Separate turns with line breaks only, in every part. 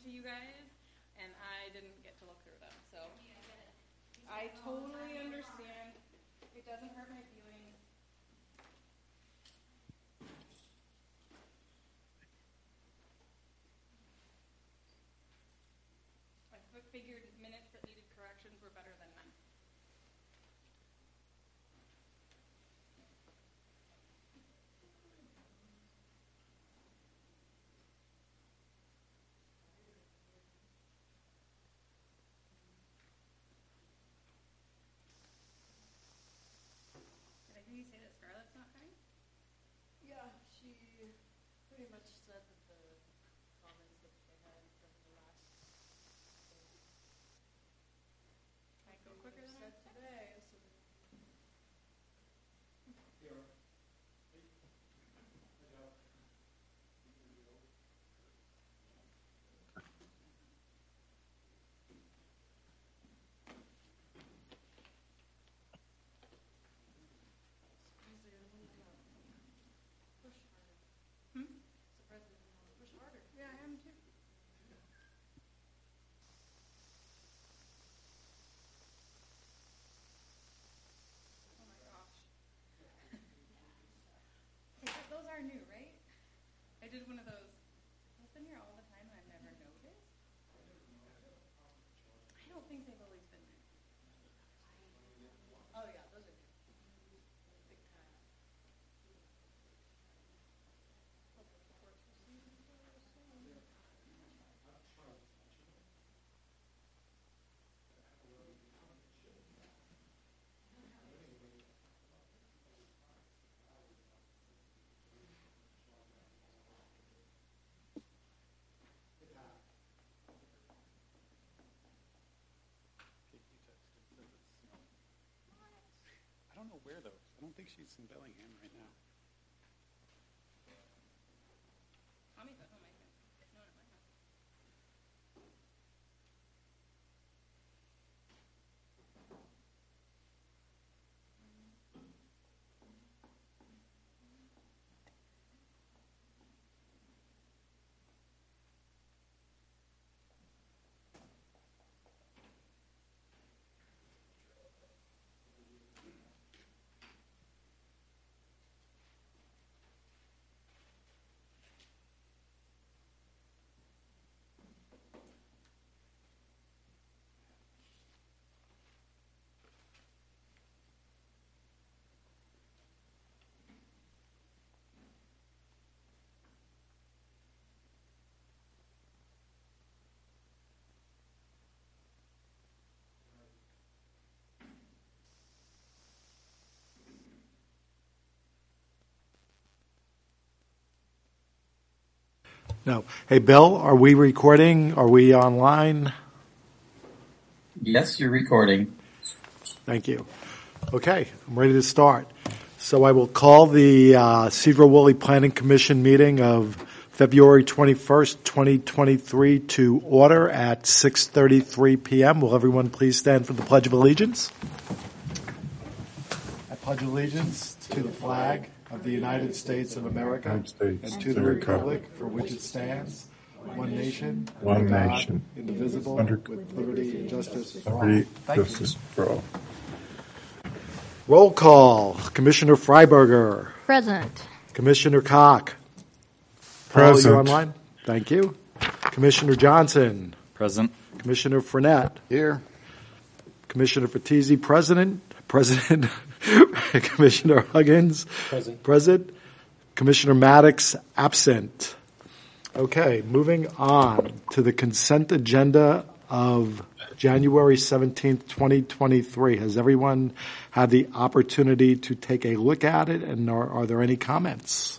to you guys, and I didn't get to look through them. So I totally understand. It doesn't hurt my feelings. I figured minutes that needed corrections were better than none. Did I hear you say that Scarlett's not coming?
Yeah, she pretty much said that the comments that they had from the last thing
Might go quicker than I
said today. So
Yeah, I am too. Oh my gosh. Those are new, right? I did one of those. I've been here all the time and I've never noticed. I don't think they've always been there.
oh yeah, those are big time.
I don't know where, though. I don't think she's in Bellingham right now.
Tommy's at home, I think. No, at my house.
No. Hey, Bill, are we recording? Are we online?
Yes, you're recording.
Thank you. Okay, I'm ready to start. So I will call the Cedar Woolley Planning Commission meeting of February 21st, 2023 to order at 6:33 p.m. Will everyone please stand for the Pledge of Allegiance? I pledge allegiance to the flag of the United States of America and to the republic for which it stands, one nation,
one
God,
nation,
indivisible, with liberty and justice for all.
liberty,
Thank you.
justice for all.
Roll call. Commissioner Freiberger.
Present.
Commissioner Koch.
Present.
Paul, you online? Thank you. Commissioner Johnson.
Present.
Commissioner Fournette.
Here.
Commissioner Fatizzi, President. Commissioner Huggins. Present. Commissioner Maddox, absent. Okay, moving on to the consent agenda of January 17th, 2023. Has everyone had the opportunity to take a look at it, and are there any comments?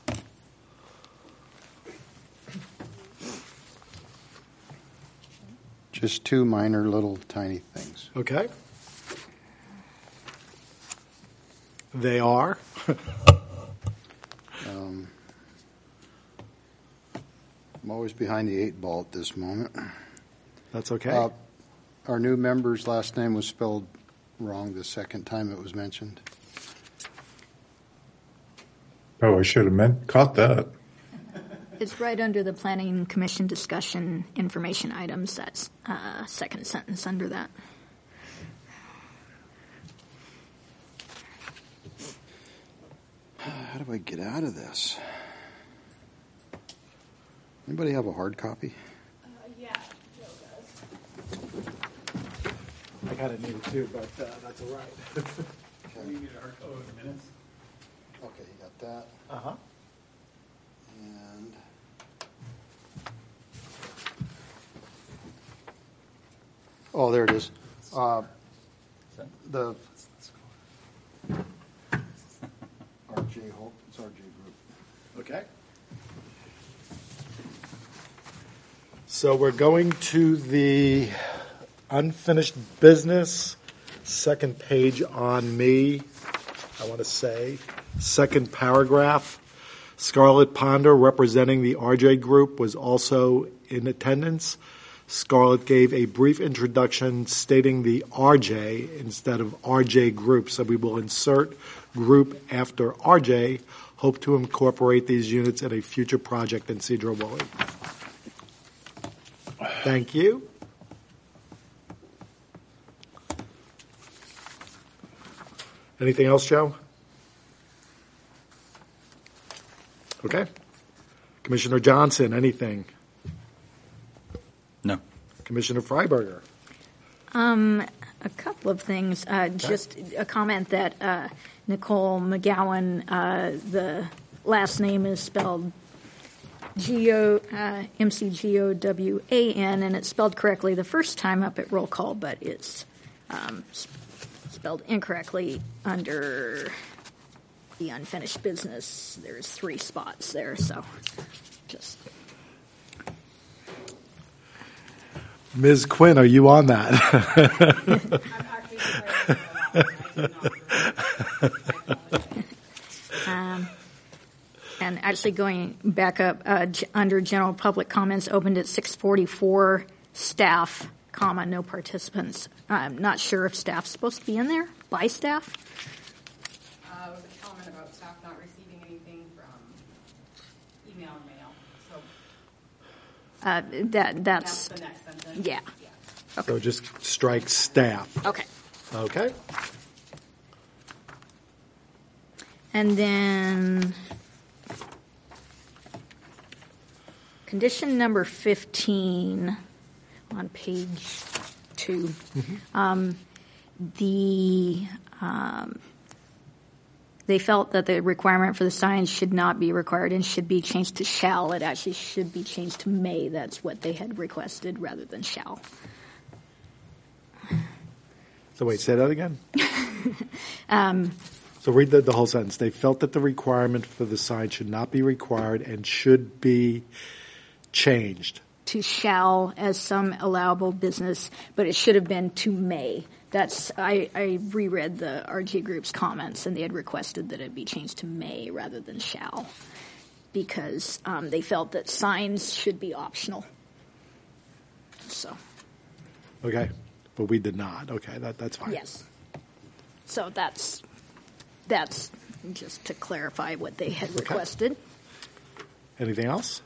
Just two minor little tiny things.
Okay. They are?
I'm always behind the eight ball at this moment.
That's okay.
Our new member's last name was spelled wrong the second time it was mentioned.
Oh, I should have caught that.
It's right under the Planning Commission discussion information items. That's second sentence under that.
How do I get out of this? Anybody have a hard copy?
Yeah, Joe does.
I kind of need it too, but that's all right.
You need a hard copy of the minutes?
Okay, you got that.
Uh-huh.
And oh, there it is. The RJ Hope. It's RJ Group.
Okay. So we're going to the unfinished business, second page on me, I want to say, second paragraph. Scarlett Ponder, representing the RJ Group, was also in attendance. Scarlett gave a brief introduction stating the RJ instead of RJ Group, so we will insert group after RJ. Hope to incorporate these units in a future project in Cedar-Woolley. Thank you. Anything else, Joe? Okay. Commissioner Johnson, anything?
No.
Commissioner Freiberger?
A couple of things. Just a comment that Nicole McGowan, the last name is spelled McGowan, and it's spelled correctly the first time up at roll call, but it's spelled incorrectly under the unfinished business. There's 3 spots there, so just.
Ms. Quinn, are you on that?
I'm actually surprised I did not.
And actually going back up, under general public comments opened at 6:44, staff, comma, no participants. I'm not sure if staff's supposed to be in there, by staff.
It was a comment about staff not receiving anything from email and mail. So
That's
the next sentence.
yeah.
So just strike staff.
Okay.
Okay.
And then condition number 15 on page 2. They felt that the requirement for the signs should not be required and should be changed to shall. It actually should be changed to may. That's what they had requested rather than shall.
So wait, say that again? So read the whole sentence. They felt that the requirement for the sign should not be required and should be changed.
To shall as some allowable business, but it should have been to may. I reread the RG Group's comments, and they had requested that it be changed to may rather than shall, because they felt that signs should be optional. So.
Okay, but we did not. Okay, that's fine.
Yes. So that's just to clarify what they had requested.
Anything else?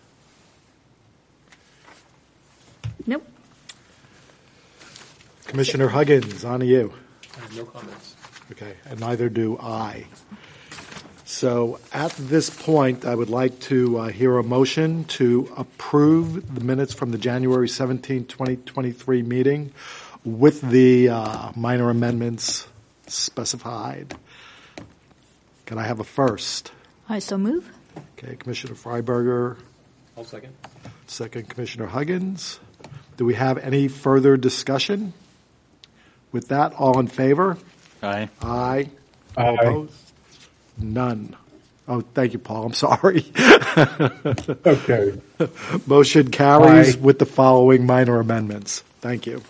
Nope.
Commissioner Huggins, on to you.
No comments.
Okay, and neither do I. So at this point, I would like to hear a motion to approve the minutes from the January 17, 2023 meeting with the minor amendments specified. Can I have a first?
I so move.
Okay, Commissioner Freiberger.
I'll second.
Second, Commissioner Huggins. Do we have any further discussion? With that, all in favor?
Aye.
Aye. All opposed? None. Oh, thank you, Paul. I'm sorry.
Okay.
Motion carries
Aye.
with the following minor amendments. Thank you.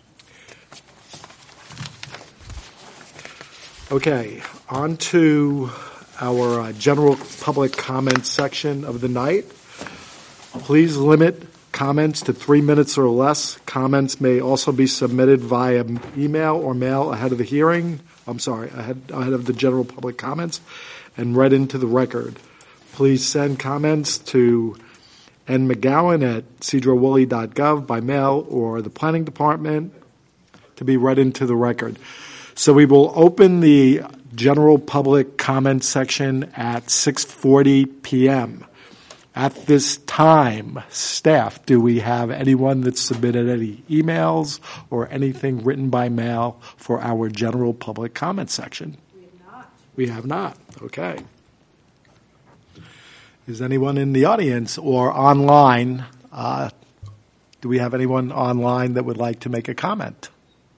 Okay, on to our general public comments section of the night. Please limit comments to 3 minutes or less. Comments may also be submitted via email or mail ahead of the hearing. Ahead of the general public comments and read into the record. Please send comments to N. McGowan at cedrowoolley.gov by mail or the planning department to be read into the record. So we will open the general public comment section at 6:40 p.m. At this time, staff, do we have anyone that submitted any emails or anything written by mail for our general public comment section?
We have not.
We have not. Okay. Is anyone in the audience or online? Do we have anyone online that would like to make a comment?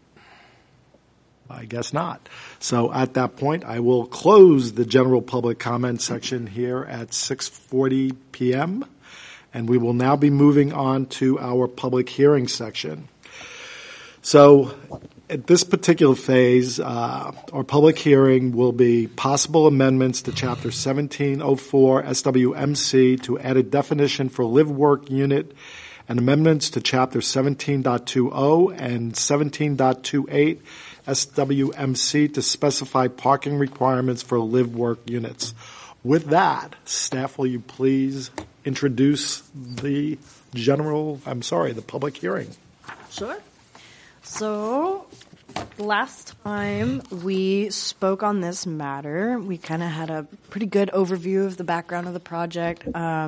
I guess not. So at that point, I will close the general public comment section here at 6:40 p.m. And we will now be moving on to our public hearing section. So at this particular phase, our public hearing will be possible amendments to Chapter 1704 SWMC to add a definition for live-work unit and amendments to Chapter 17.20 and 17.28 SWMC to specify parking requirements for live-work units. With that, staff, will you please introduce the public hearing?
Sure. So last time we spoke on this matter, we kind of had a pretty good overview of the background of the project.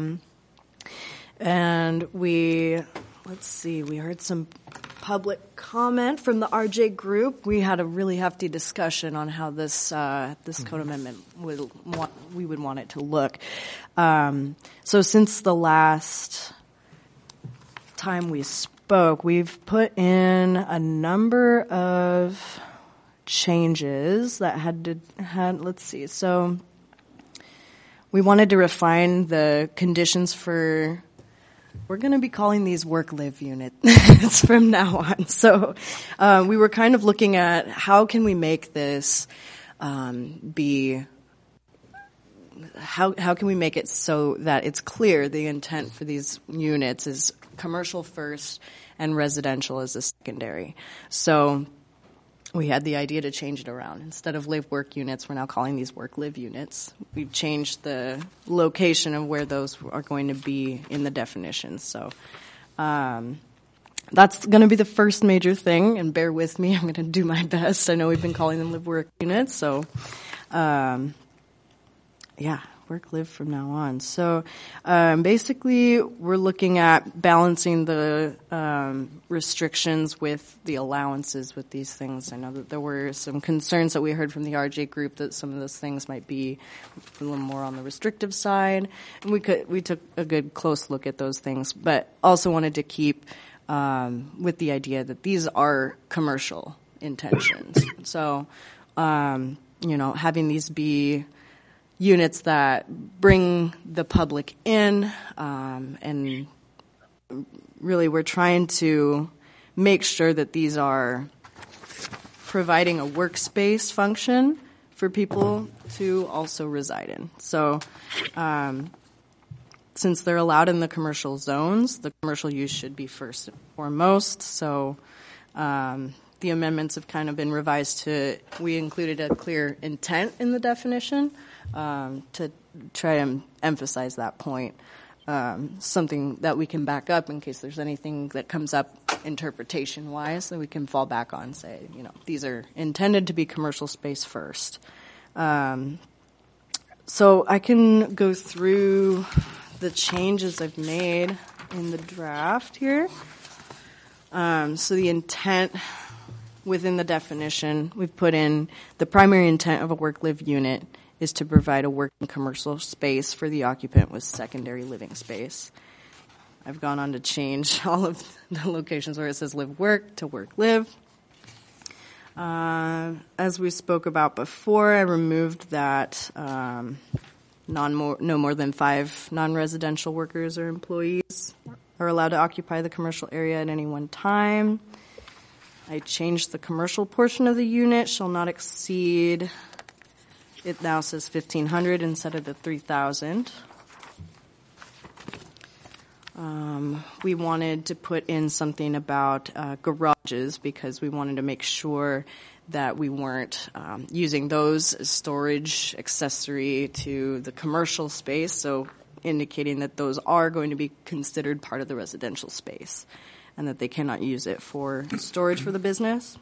And we heard some public comment from the RJ group. We had a really hefty discussion on how this code amendment we would want it to look. So since the last time we spoke, we've put in a number of changes that let's see. So we wanted to refine the conditions for. We're going to be calling these work-live units from now on. So we were kind of looking at how can we make this how can we make it so that it's clear the intent for these units is commercial first and residential as a secondary. So we had the idea to change it around. Instead of live-work units, we're now calling these work-live units. We've changed the location of where those are going to be in the definitions. So that's going to be the first major thing, and bear with me. I'm going to do my best. I know we've been calling them live-work units, so work-live from now on. So basically, we're looking at balancing the restrictions with the allowances with these things. I know that there were some concerns that we heard from the RJ group that some of those things might be a little more on the restrictive side. And we took a good close look at those things, but also wanted to keep with the idea that these are commercial intentions. So, having these be units that bring the public in, and really we're trying to make sure that these are providing a workspace function for people to also reside in. So since they're allowed in the commercial zones, the commercial use should be first and foremost. So the amendments have kind of been revised we included a clear intent in the definition to try and emphasize that point. Something that we can back up in case there's anything that comes up interpretation-wise that we can fall back on and say, these are intended to be commercial space first. So I can go through the changes I've made in the draft here. So the intent within the definition, we've put in the primary intent of a work-live unit is to provide a working commercial space for the occupant with secondary living space. I've gone on to change all of the locations where it says live-work to work-live. As we spoke about before, I removed that no more than 5 non-residential workers or employees are allowed to occupy the commercial area at any one time. I changed the commercial portion of the unit shall not exceed. It now says 1,500 instead of the 3,000. We wanted to put in something about garages because we wanted to make sure that we weren't using those as storage accessory to the commercial space. So indicating that those are going to be considered part of the residential space and that they cannot use it for storage for the business.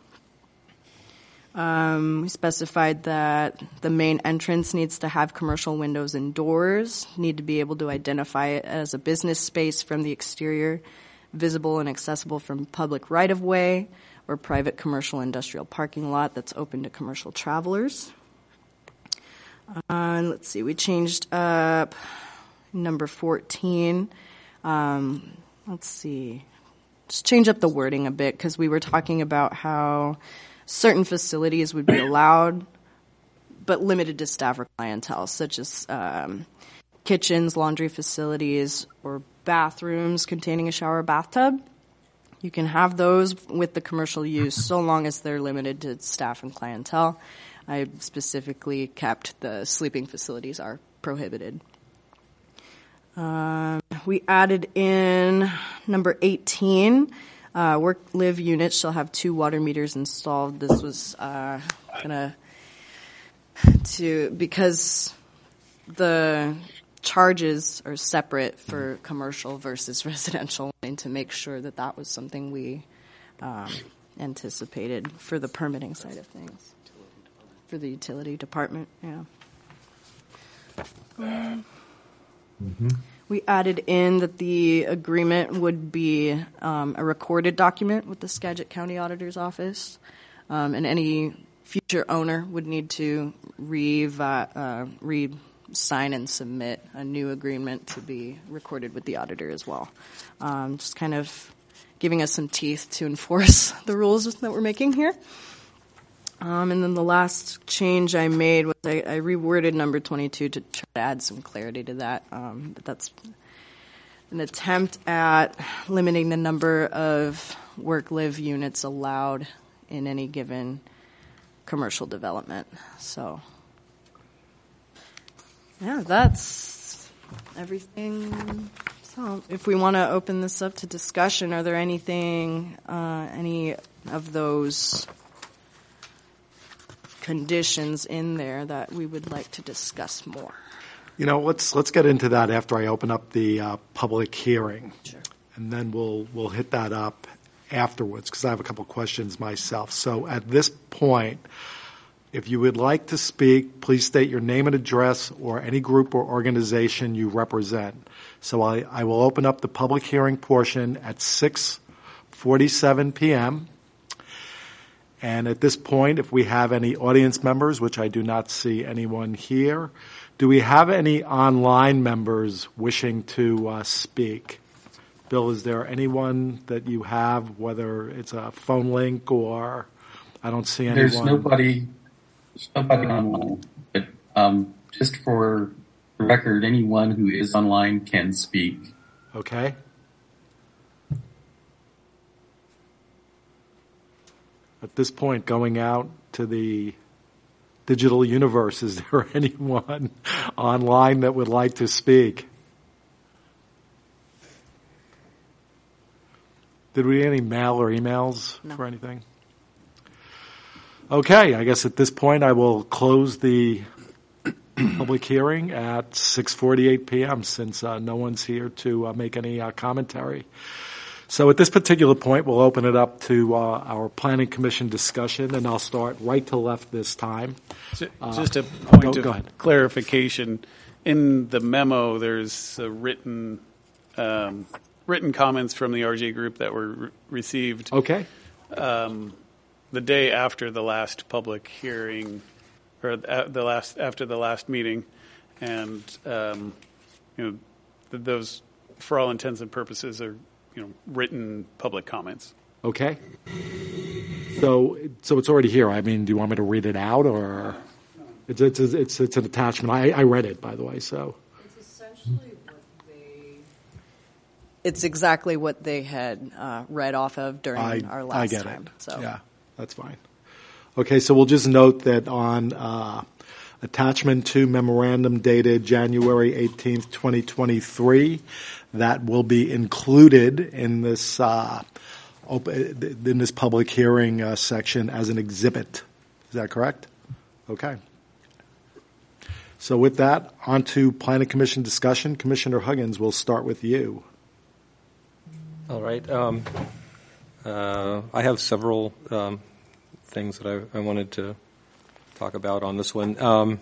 We specified that the main entrance needs to have commercial windows and doors, need to be able to identify it as a business space from the exterior, visible and accessible from public right-of-way or private commercial industrial parking lot that's open to commercial travelers. Let's see, we changed up number 14. Let's see, just change up the wording a bit because we were talking about how certain facilities would be allowed, but limited to staff or clientele, such as kitchens, laundry facilities, or bathrooms containing a shower or bathtub. You can have those with the commercial use so long as they're limited to staff and clientele. I specifically kept the sleeping facilities are prohibited. We added in number 18. Work-live units shall have 2 water meters installed. This was because the charges are separate for commercial versus residential, and to make sure that that was something we anticipated for the permitting side of things. For the utility department, yeah. We added in that the agreement would be a recorded document with the Skagit County Auditor's Office, and any future owner would need to re-sign and submit a new agreement to be recorded with the auditor as well. Just kind of giving us some teeth to enforce the rules that we're making here. And then the last change I made was I reworded number 22 to try to add some clarity to that. But that's an attempt at limiting the number of work-live units allowed in any given commercial development. So, yeah, that's everything. So if we want to open this up to discussion, are there any of those conditions in there that we would like to discuss more?
You know, let's get into that after I open up the public hearing.
Sure.
And then we'll hit that up afterwards because I have a couple questions myself. So at this point, if you would like to speak, please state your name and address or any group or organization you represent. So I will open up the public hearing portion at 6:47 p.m. And at this point, if we have any audience members, which I do not see anyone here, do we have any online members wishing to speak? Bill, is there anyone that you have, whether it's a phone link or I don't see anyone?
There's nobody online. But just for the record, anyone who is online can speak.
Okay. At this point, going out to the digital universe, is there anyone online that would like to speak? Did we get any mail or emails for anything? Okay, I guess at this point I will close the public hearing at 6:48 p.m. since no one's here to make any commentary. So at this particular point, we'll open it up to our Planning Commission discussion, and I'll start right to left this time.
Just a point
go
of
ahead.
clarification. In the memo, there's a written comments from the RJ group that were received
Okay.
the day after the last public hearing, or after the last meeting, and those, for all intents and purposes, are written public comments.
Okay. So it's already here. I mean, do you want me to read it out, or it's an attachment? I read it, by the way. So
It's essentially It's exactly what they had read off of during our last
I get
time.
it.
So.
Yeah, that's fine. Okay, so we'll just note that on attachment 2, memorandum dated January 18th, 2023, that will be included in this public hearing section as an exhibit. Is that correct? Okay. So with that, on to Planning Commission discussion. Commissioner Huggins, we'll start with you.
All right. I have several things that I wanted to talk about on this one.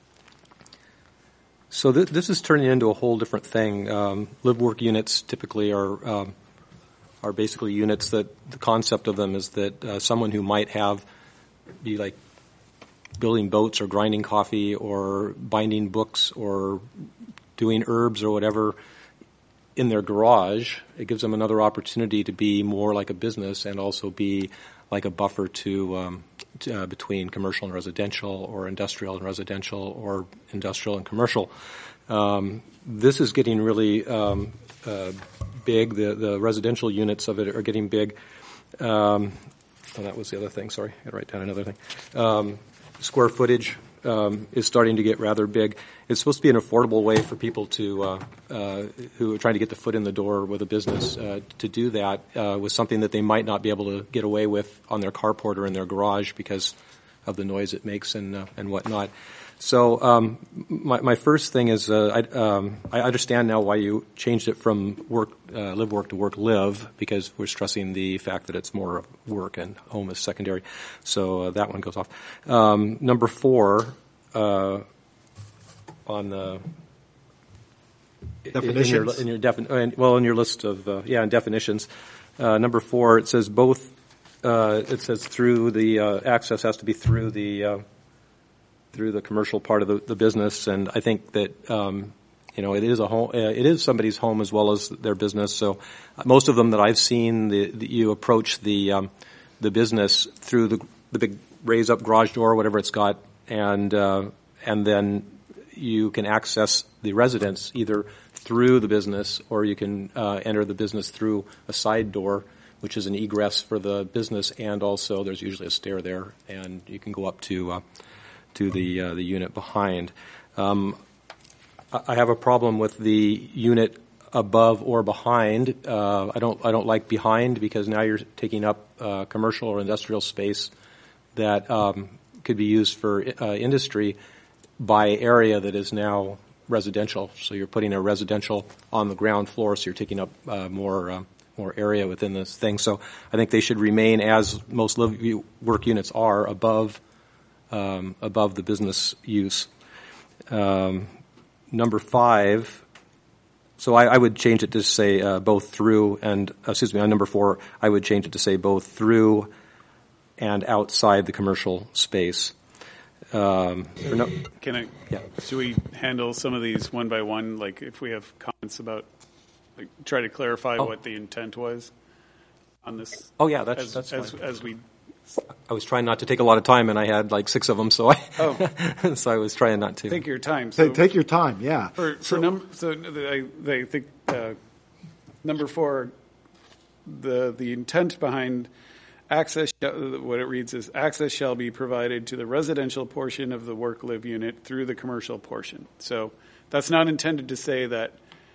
So this is turning into a whole different thing. Live-work units typically are basically units that the concept of them is that someone who might be like building boats or grinding coffee or binding books or doing herbs or whatever in their garage, it gives them another opportunity to be more like a business and also be like a buffer to between commercial and residential, or industrial and residential, or industrial and commercial. This is getting really big. The residential units of it are getting big. Oh, that was the other thing. Sorry, I got to write down another thing. Square footage is starting to get rather big. It's supposed to be an affordable way for people to who are trying to get the foot in the door with a business to do that with something that they might not be able to get away with on their carport or in their garage because of the noise it makes and whatnot. So my first thing is I understand now why you changed it from live work to work live, because we're stressing the fact that it's more work and home is secondary. So that one goes off. Number 4 on the
definitions
in your list of in definitions. Number 4, it says both. It says through the access has to be through the commercial part of the business, and I think that it is a home. It is somebody's home as well as their business. So most of them that I've seen, you approach the business through the big raise up garage door, or whatever it's got, and then you can access the residence either through the business, or you can enter the business through a side door, which is an egress for the business, and also there's usually a stair there, and you can go up to the unit behind. I have a problem with the unit above or behind. I don't like behind, because now you're taking up commercial or industrial space that could be used for industry by area that is now residential. So you're putting a residential on the ground floor, so you're taking up more area within this thing. So I think they should remain, as most live work units are, above the business use. Number 5, so I would change it to say both through and, on number 4, I would change it to say both through and outside the commercial space.
Can I?
Yeah.
Should we handle some of these one by one? Like, if we have comments about, like, try to clarify what the intent was on this.
Oh yeah, that's fine.
As we.
I was trying not to take a lot of time, and I had like 6 of them, so so I was trying not to.
Take your time. So
take your time. Yeah.
I think number 4, the intent behind access, what it reads is, access shall be provided to the residential portion of the work-live unit through the commercial portion. So that's not intended to say that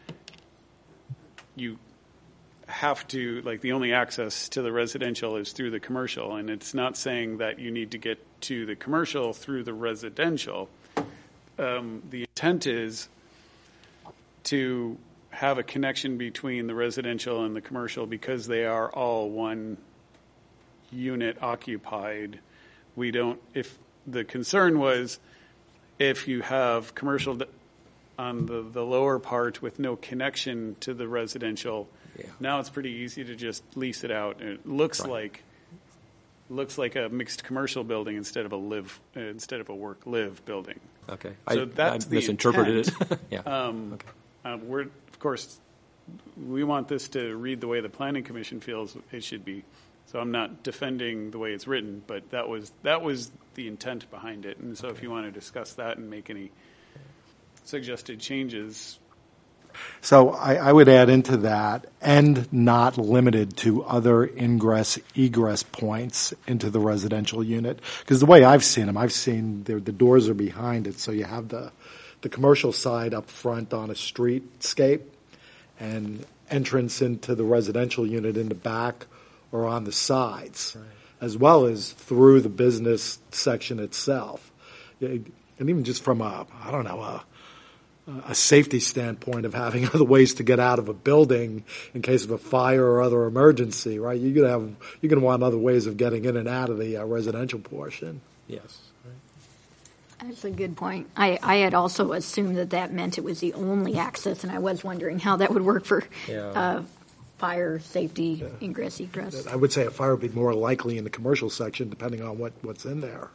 you have to, like, the only access to the residential is through the commercial, and it's not saying that you need to get to the commercial through the residential. The intent is to have a connection between the residential and the commercial, because they are all one unit occupied. We don't, if the concern was if you have commercial on the lower part with no connection to the residential, now it's pretty easy to just lease it out. It looks like a mixed commercial building instead of a work live building.
Okay,
so that's
I misinterpreted
intent.
it. Yeah.
We're, of course, we want this to read the way the Planning Commission feels it should be. So I'm not defending the way it's written, but that was the intent behind it. And so if you want to discuss that and make any suggested changes.
So I would add into that, and not limited to other ingress-egress points into the residential unit. Because the way I've seen them, the doors are behind it, so you have the commercial side up front on a streetscape, and entrance into the residential unit in the back or on the sides, as well as through the business section itself. And even just from a safety standpoint of having other ways to get out of a building in case of a fire or other emergency, right? You're going to want other ways of getting in and out of the residential portion.
Yes.
That's a good point. I had also assumed that meant it was the only access, and I was wondering how that would work for fire, safety, ingress, egress.
I would say a fire would be more likely in the commercial section, depending on what's in there.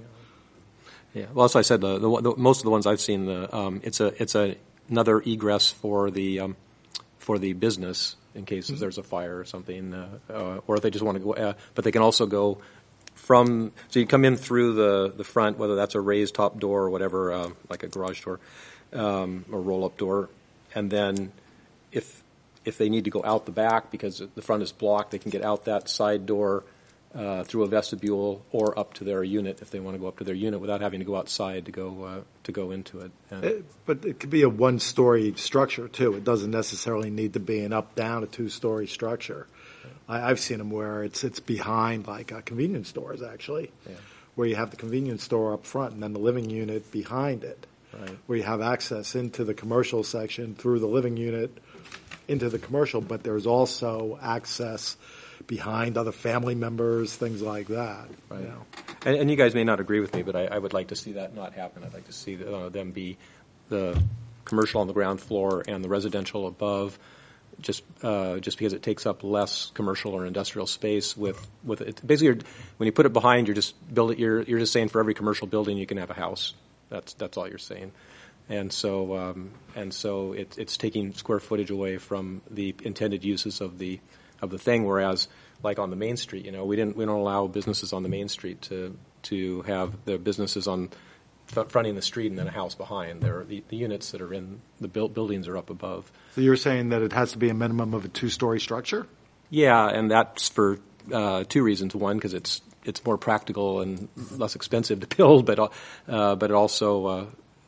Yeah. Well, as I said, the most of the ones I've seen, it's another egress for the business in case there's a fire or something, or if they just want to go. But they can also go from. So you come in through the front, whether that's a raised top door or whatever, like a garage door or roll-up door, and then if they need to go out the back because the front is blocked, they can get out that side door. Through a vestibule or up to their unit if they want to go up to their unit without having to go outside to go into it.
But it could be a one-story structure too. It doesn't necessarily need to be an up-down, a two-story structure. I've seen them where it's behind like convenience stores actually, where you have the convenience store up front and then the living unit behind it, where you have access into the commercial section through the living unit into the commercial, but there's also access behind other family members, things like that.
Right. You know. And you guys may not agree with me, but I would like to see that not happen. I'd like to see them be the commercial on the ground floor and the residential above, just because it takes up less commercial or industrial space. With it, basically, when you put it behind, you're just saying for every commercial building you can have a house. That's all you're saying. And so it's taking square footage away from the intended uses of the thing, whereas like on the main street, we don't allow businesses on the main street to have their businesses on fronting the street and then a house behind. The units that are in the buildings are up above.
So you're saying that it has to be a minimum of a two-story structure?
Yeah, and that's for two reasons. One, because it's more practical and less expensive to build, but it also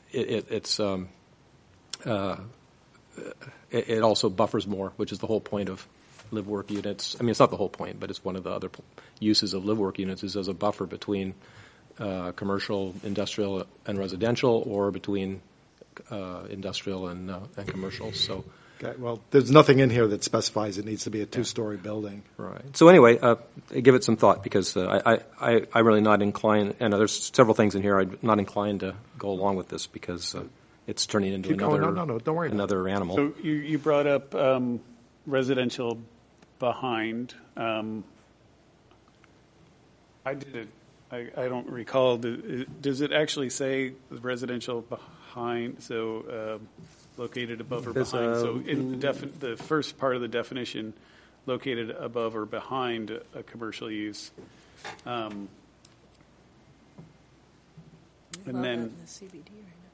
it also buffers more, which is the whole point of live-work units. I mean, it's not the whole point, but it's one of the other uses of live-work units is as a buffer between commercial, industrial, and residential, or between industrial and commercial. So,
okay. Well, there's nothing in here that specifies it needs to be a two-story building.
Right. So anyway, give it some thought because I'm really not inclined, and there's several things in here I'm not inclined to go along with this because it's turning into
don't worry
another animal.
So you brought up residential behind. I did it. I don't recall. Does it actually say residential behind? So located above or behind. So in the first part of the definition, located above or behind a commercial use. And then
the CBD right now.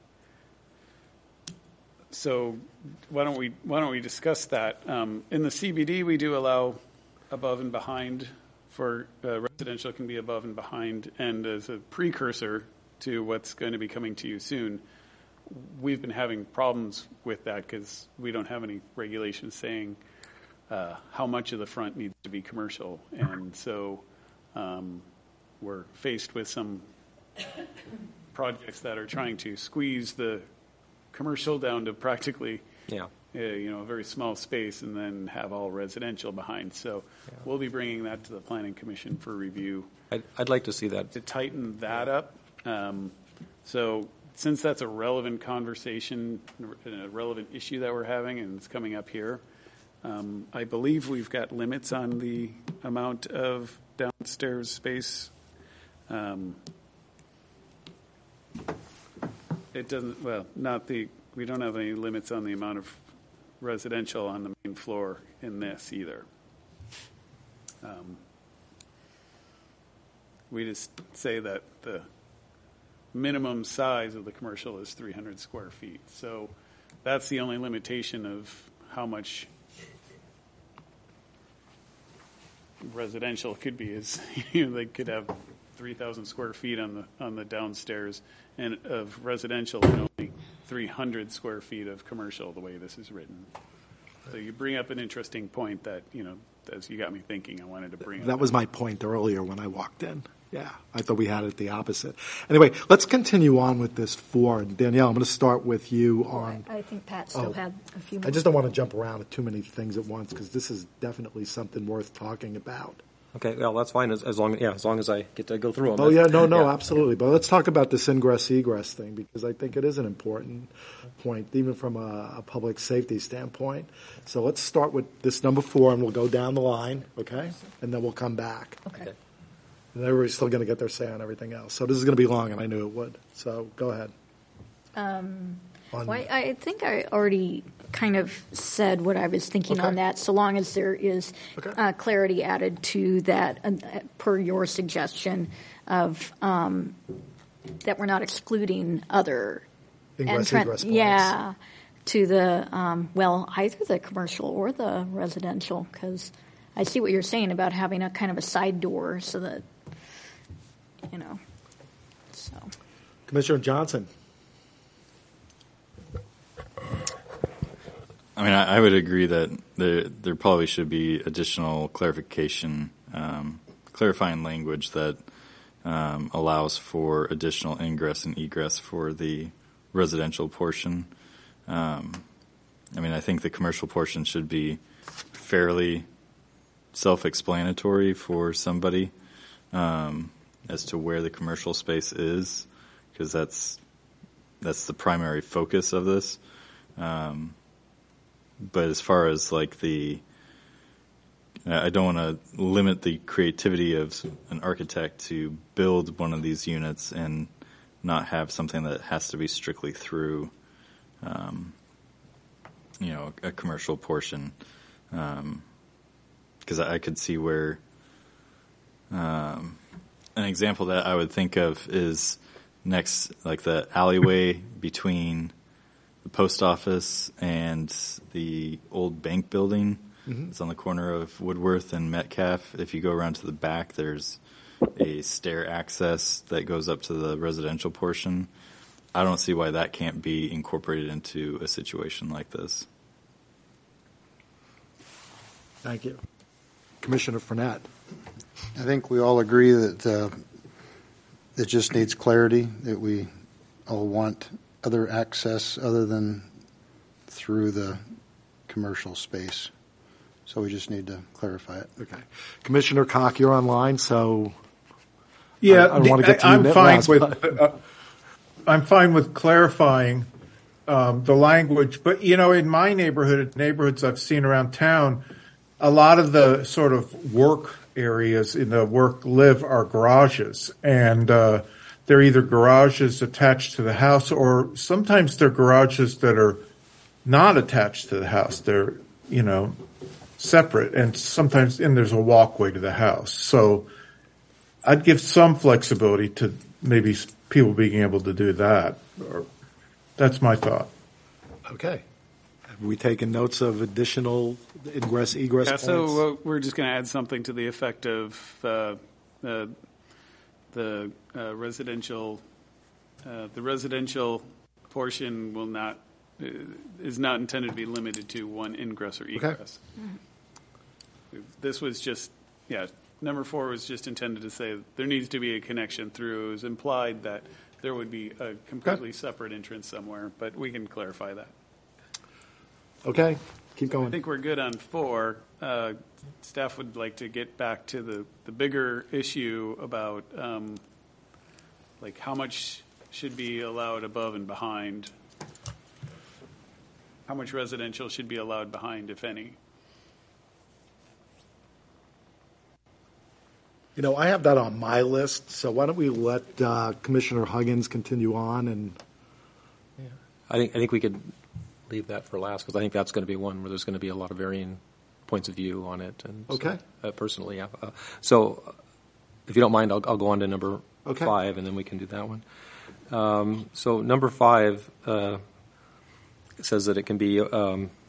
So why don't we discuss that? In the CBD, we do allow above and behind for residential can be above and behind, and as a precursor to what's going to be coming to you soon, we've been having problems with that because we don't have any regulations saying how much of the front needs to be commercial, and so we're faced with some projects that are trying to squeeze the commercial down to practically a very small space and then have all residential behind. So we'll be bringing that to the Planning Commission for review.
I'd like to see that.
To tighten that up. So since that's a relevant conversation, a relevant issue that we're having, and it's coming up here, I believe we've got limits on the amount of downstairs space. It doesn't, we don't have any limits on the amount of residential on the main floor in this either. We just say that the minimum size of the commercial is 300 square feet. So that's the only limitation of how much residential could be is they could have 3,000 square feet on the downstairs and of residential and only 300 square feet of commercial the way this is written. So you bring up an interesting point that, as you got me thinking, I wanted to bring up.
That was my point earlier when I walked in. Yeah, I thought we had it the opposite. Anyway, let's continue on with this 4. And Danielle, I'm going to start with you on.
I think Pat still had a few more.
I just don't want to jump around at too many things at once because this is definitely something worth talking about.
Okay, well, that's fine as long as I get to go through them.
Oh, yeah, no, absolutely. But let's talk about this ingress-egress thing because I think it is an important point, even from a public safety standpoint. So let's start with this number 4, and we'll go down the line, okay? And then we'll come back.
Okay.
And everybody's still going to get their say on everything else. So this is going to be long, and I knew it would. So go ahead.
Well, I think I already kind of said what I was thinking on that, so long as there is clarity added to that, per your suggestion of that we're not excluding other
Ingress-egress points.
Yeah, to the, either the commercial or the residential, because I see what you're saying about having a kind of a side door so that, so.
Commissioner Johnson.
I mean, I would agree that there probably should be additional clarification, clarifying language that allows for additional ingress and egress for the residential portion. I mean, I think the commercial portion should be fairly self-explanatory for somebody as to where the commercial space is, because that's the primary focus of this. But as far as like I don't want to limit the creativity of an architect to build one of these units and not have something that has to be strictly through, a commercial portion. Because I could see where an example that I would think of is next, like the alleyway between the post office and the old bank building. Mm-hmm. It's on the corner of Woodworth and Metcalf. If you go around to the back, there's a stair access that goes up to the residential portion. I don't see why that can't be incorporated into a situation like this.
Thank you. Commissioner Fournette.
I think we all agree that it just needs clarity, that we all want other access other than through the commercial space. So we just need to clarify it.
Okay. Commissioner Koch, you're online, so
yeah,
I don't want to get to you.
I'm fine with clarifying the language, but in my neighborhoods I've seen around town, a lot of the sort of work areas in the work-live are garages, and they're either garages attached to the house, or sometimes they're garages that are not attached to the house. They're, separate, and sometimes there's a walkway to the house. So I'd give some flexibility to maybe people being able to do that. That's my thought.
Okay. Have we taken notes of additional egress points?
So we're just going to add something to the effect of the residential portion is not intended to be limited to one ingress or egress.
Okay.
This was just, number 4 was just intended to say there needs to be a connection through. It was implied that there would be a completely separate entrance somewhere, but we can clarify that.
Okay, keep going.
I think we're good on 4. Staff would like to get back to the bigger issue about how much should be allowed above and behind. How much residential should be allowed behind, if any?
I have that on my list, so why don't we let Commissioner Huggins continue on? And
I think we could leave that for last, because I think that's going to be one where there's going to be a lot of varying points of view on it. And
okay.
So, personally, yeah. So if you don't mind, I'll go on to number 5, and then we can do that one. So number 5 says that it can be here's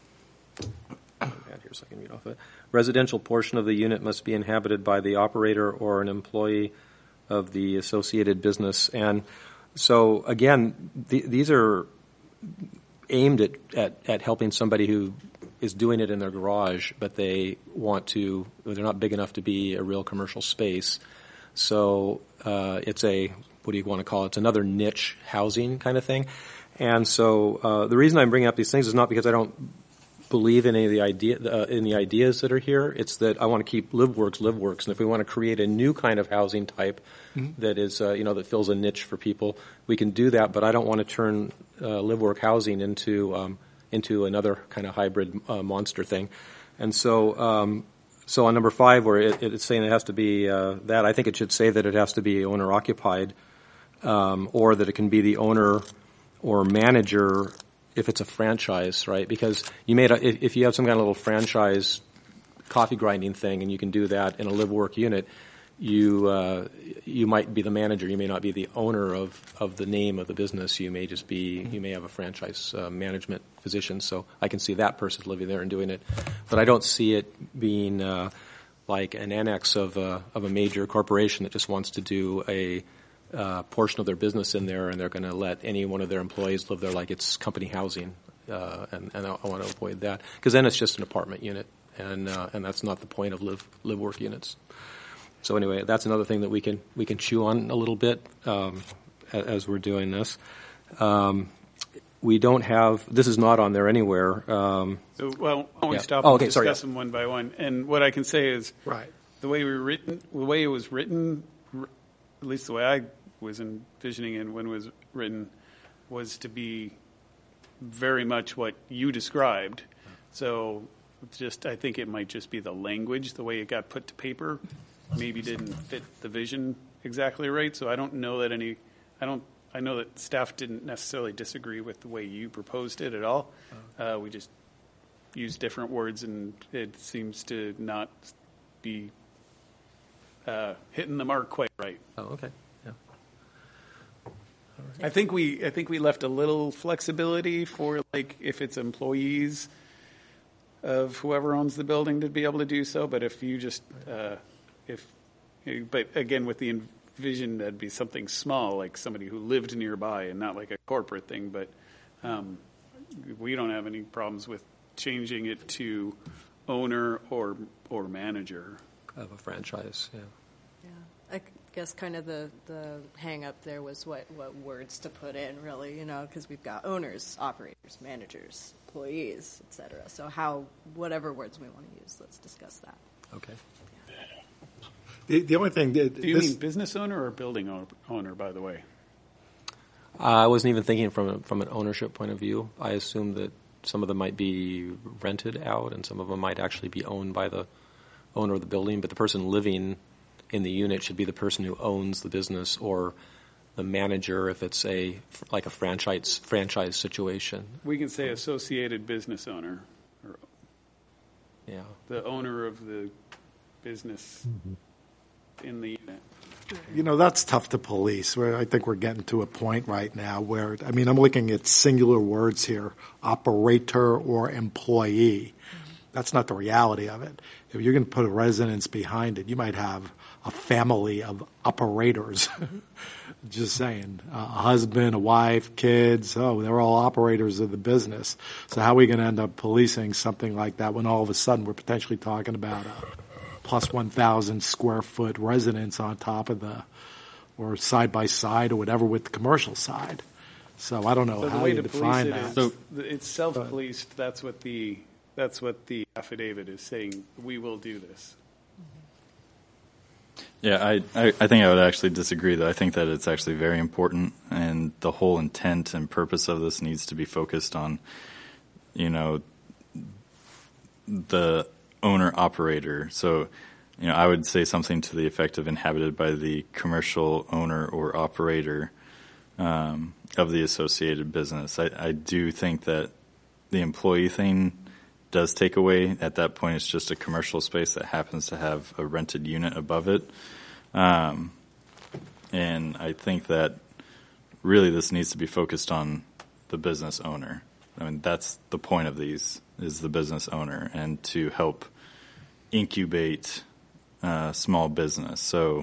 so I can read off it. Residential portion of the unit must be inhabited by the operator or an employee of the associated business. And so, again, these are aimed at helping somebody who is doing it in their garage, but they're not big enough to be a real commercial space. So it's what do you want to call it? It's another niche housing kind of thing. And so the reason I'm bringing up these things is not because I don't believe in any of the ideas that are here. It's that I want to keep LiveWorks. And if we want to create a new kind of housing type that is, that fills a niche for people, we can do that. But I don't want to turn LiveWork housing into another kind of hybrid monster thing. And so on number 5, where it's saying it has to be that, I think it should say that it has to be owner occupied, or that it can be the owner or manager if it's a franchise, right? Because if you have some kind of little franchise coffee grinding thing, and you can do that in a LiveWork unit, you might be the manager. You may not be the owner of the name of the business. You may have a franchise management position. So I can see that person living there and doing it, but I don't see it being like an annex of a major corporation that just wants to do a portion of their business in there, and they're going to let any one of their employees live there like it's company housing, and I want to avoid that, because then it's just an apartment unit, and that's not the point of LiveWork units. So anyway, that's another thing that we can chew on a little bit as we're doing this. We don't have, this is not on there anywhere.
Why don't we stop and discuss them one by one? And what I can say is,
right,
the way it was written, at least the way I was envisioning it when it was written, was to be very much what you described. So I think it might just be the language, the way it got put to paper, maybe didn't fit the vision exactly right. So I don't know that I know that staff didn't necessarily disagree with the way you proposed it at all. We just used different words, and it seems to not be hitting the mark quite right.
Oh, okay. Yeah.
I think we left a little flexibility for, like, if it's employees of whoever owns the building to be able to do so. But if you just but again, with the envision, that'd be something small, like somebody who lived nearby, and not like a corporate thing. But we don't have any problems with changing it to owner or manager
of a franchise. Yeah.
I guess kind of the hang up there was what words to put in, really, because we've got owners, operators, managers, employees, et cetera. So whatever words we want to use, let's discuss that.
Okay.
The only thing
do you mean business owner or building owner, by the way?
I wasn't even thinking from an ownership point of view. I assumed that some of them might be rented out, and some of them might actually be owned by the owner of the building. But the person living in the unit should be the person who owns the business, or the manager if it's like a franchise situation.
We can say associated business owner, or the owner of the business in the unit.
That's tough to police. I think we're getting to a point right now where, I'm looking at singular words here, operator or employee. That's not the reality of it. If you're going to put a residence behind it, you might have a family of operators. Just saying. A husband, a wife, kids, they're all operators of the business. So how are we going to end up policing something like that when all of a sudden we're potentially talking about a plus 1,000 square foot residence on top of or side by side or whatever with the commercial side? So I don't know how you define that.
So it's self-policed. That's what the affidavit is saying. We will do this.
Yeah, I think I would actually disagree, though. I think that it's actually very important, and the whole intent and purpose of this needs to be focused on, the owner-operator. So, I would say something to the effect of inhabited by the commercial owner or operator of the associated business. I do think that the employee thing does take away. At that point, it's just a commercial space that happens to have a rented unit above it. And I think that really this needs to be focused on the business owner. That's the point of these, is the business owner, and to help incubate small business. So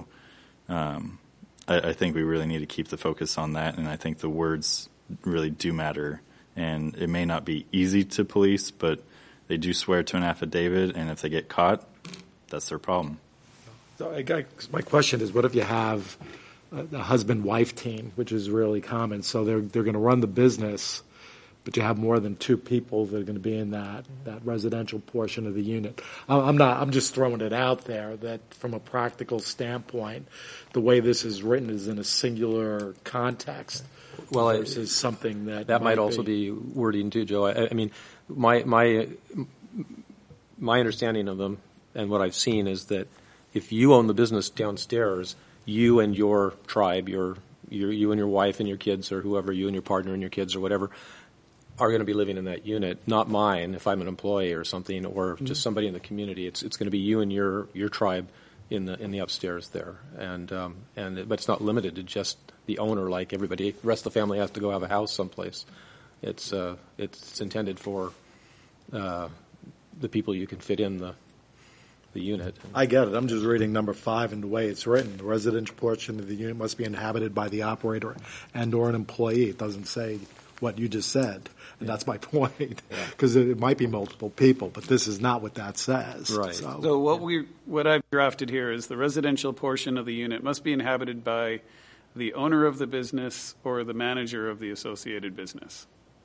I think we really need to keep the focus on that, and I think the words really do matter. And it may not be easy to police, but they do swear to an affidavit, and if they get caught, that's their problem.
So my question is, what if you have a husband-wife team, which is really common? So they're going to run the business, but you have more than two people that are going to be in that residential portion of the unit. I'm just throwing it out there that from a practical standpoint, the way this is written is in a singular context.
Well,
versus something that
might also be wording too, Joe. I mean, my understanding of them and what I've seen is that if you own the business downstairs, you and your tribe, you and your wife and your kids, or whoever, you and your partner and your kids or whatever, are going to be living in that unit. Not mine if I'm an employee or something, or just somebody in the community. It's going to be you and your tribe in the upstairs there, but it's not limited to just the owner like everybody. The rest of the family has to go have a house someplace. It's intended for the people you can fit in the unit.
I get it. I'm just reading number 5 and the way it's written. The residential portion of the unit must be inhabited by the operator and or an employee. It doesn't say what you just said. And that's my point, because it might be multiple people, but this is not what that says.
Right. So what I've drafted here is the residential portion of the unit must be inhabited by the owner of the business or the manager of the associated business.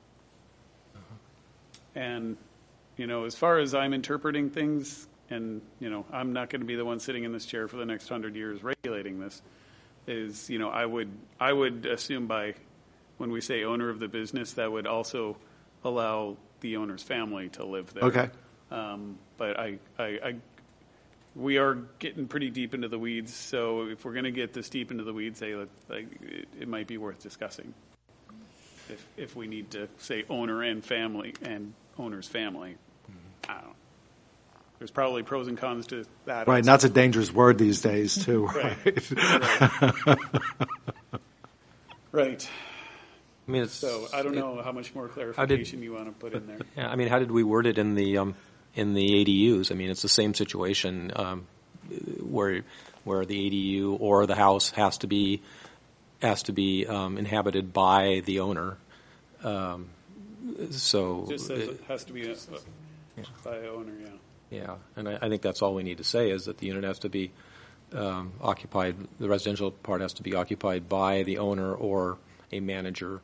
And, as far as I'm interpreting things, and, I'm not going to be the one sitting in this chair for the next 100 years regulating this, is, I would assume by when we say owner of the business, that would also allow the owner's family to live there.
Okay.
But we are getting pretty deep into the weeds, so if we're going to get this deep into the weeds, it might be worth discussing. If we need to say owner and family and owner's family, I don't know. There's probably pros and cons to that.
Right, and that's a dangerous word these days, too.
Right. Right.
I mean,
so I don't know how much more clarification you want to put in there.
Yeah, I mean, how did we word it in the ADUs? I mean, it's the same situation where the ADU or the house has to be inhabited by the owner. So
it just says it has to be by the owner. Yeah.
Yeah, and I think that's all we need to say is that the unit has to be occupied. The residential part has to be occupied by the owner or a manager.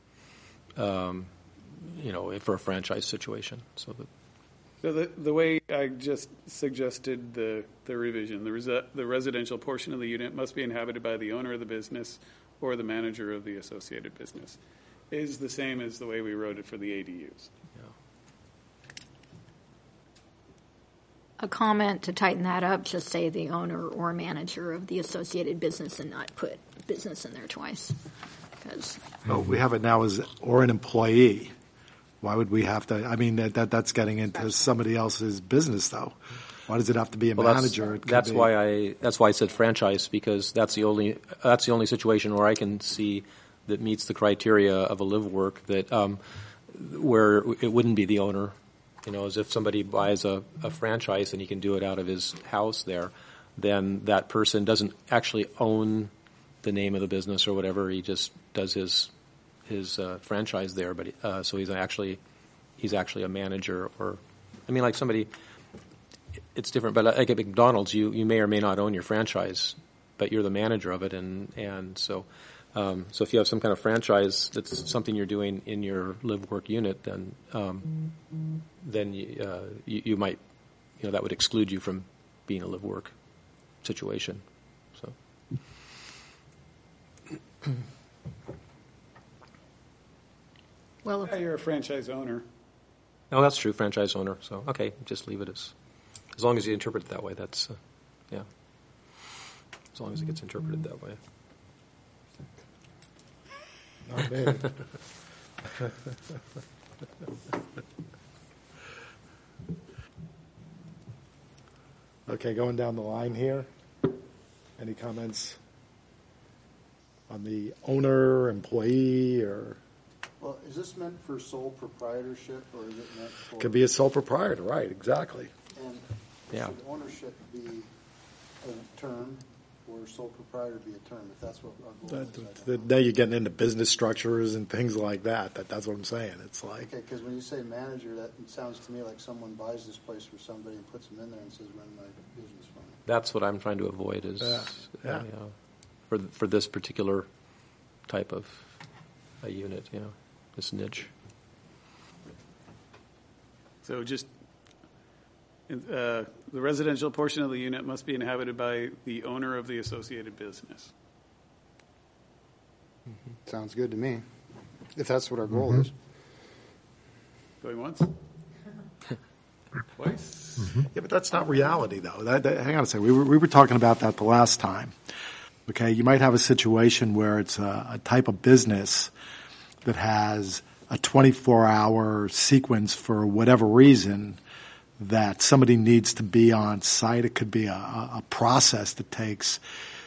For a franchise situation. So
the way I just suggested the revision, the residential portion of the unit must be inhabited by the owner of the business or the manager of the associated business, is the same as the way we wrote it for the ADUs.
A comment to tighten that up, just say the owner or manager of the associated business and not put business in there twice.
Well, we have it now as or an employee. Why would we have to? I mean, that's getting into somebody else's business, though. Why does it have to be a manager?
That's why I said franchise, because that's the only situation where I can see that meets the criteria of a live work that where it wouldn't be the owner. As if somebody buys a franchise and he can do it out of his house there, then that person doesn't actually own the name of the business or whatever. He just does his franchise there, but so he's actually a manager, or like somebody. It's different, but like at McDonald's, you may or may not own your franchise, but you're the manager of it, and so if you have some kind of franchise that's something you're doing in your live work unit, then you might that would exclude you from being a live work situation. So.
Well,
you're a franchise owner.
No, that's true, franchise owner. So, okay, just leave it as long as you interpret it that way. That's, yeah. As long as it gets interpreted that way.
Not me. Okay, going down the line here. Any comments on the owner, employee, or?
Well, is this meant for sole proprietorship, or is it meant for?
Could be a sole proprietor, right? Exactly.
And
yeah.
Should ownership be a term, or sole proprietor be a term? If that's what our goal is.
Now you're getting into business structures and things like that. That's what I'm saying. It's like
okay, because when you say manager, that sounds to me like someone buys this place for somebody and puts them in there and says, "Run my business for me."
That's what I'm trying to avoid is for this particular type of a unit, this niche.
So just the residential portion of the unit must be inhabited by the owner of the associated business.
Sounds good to me, if that's what our goal is.
Going once? Twice?
Yeah, but that's not reality, though. Hang on a second. We were talking about that the last time. Okay, you might have a situation where it's a type of business that has a 24-hour sequence for whatever reason that somebody needs to be on site. It could be a process that takes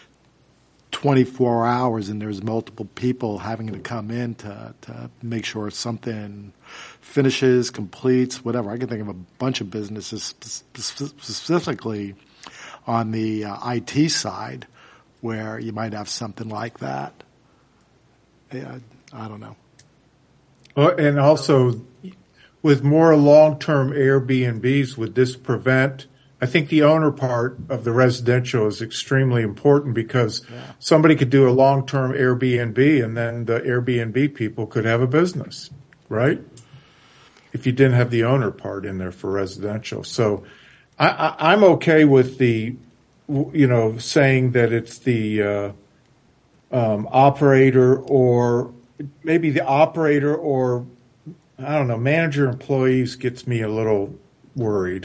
24 hours and there's multiple people having to come in to make sure something finishes, completes, whatever. I can think of a bunch of businesses specifically on the IT side where you might have something like that. Yeah, I don't know.
And also, with more long-term Airbnbs, would this prevent? I think the owner part of the residential is extremely important because somebody could do a long-term Airbnb and then the Airbnb people could have a business, right? If you didn't have the owner part in there for residential. So I'm okay with the, saying that it's the operator or maybe the operator or, I don't know, manager employees gets me a little worried.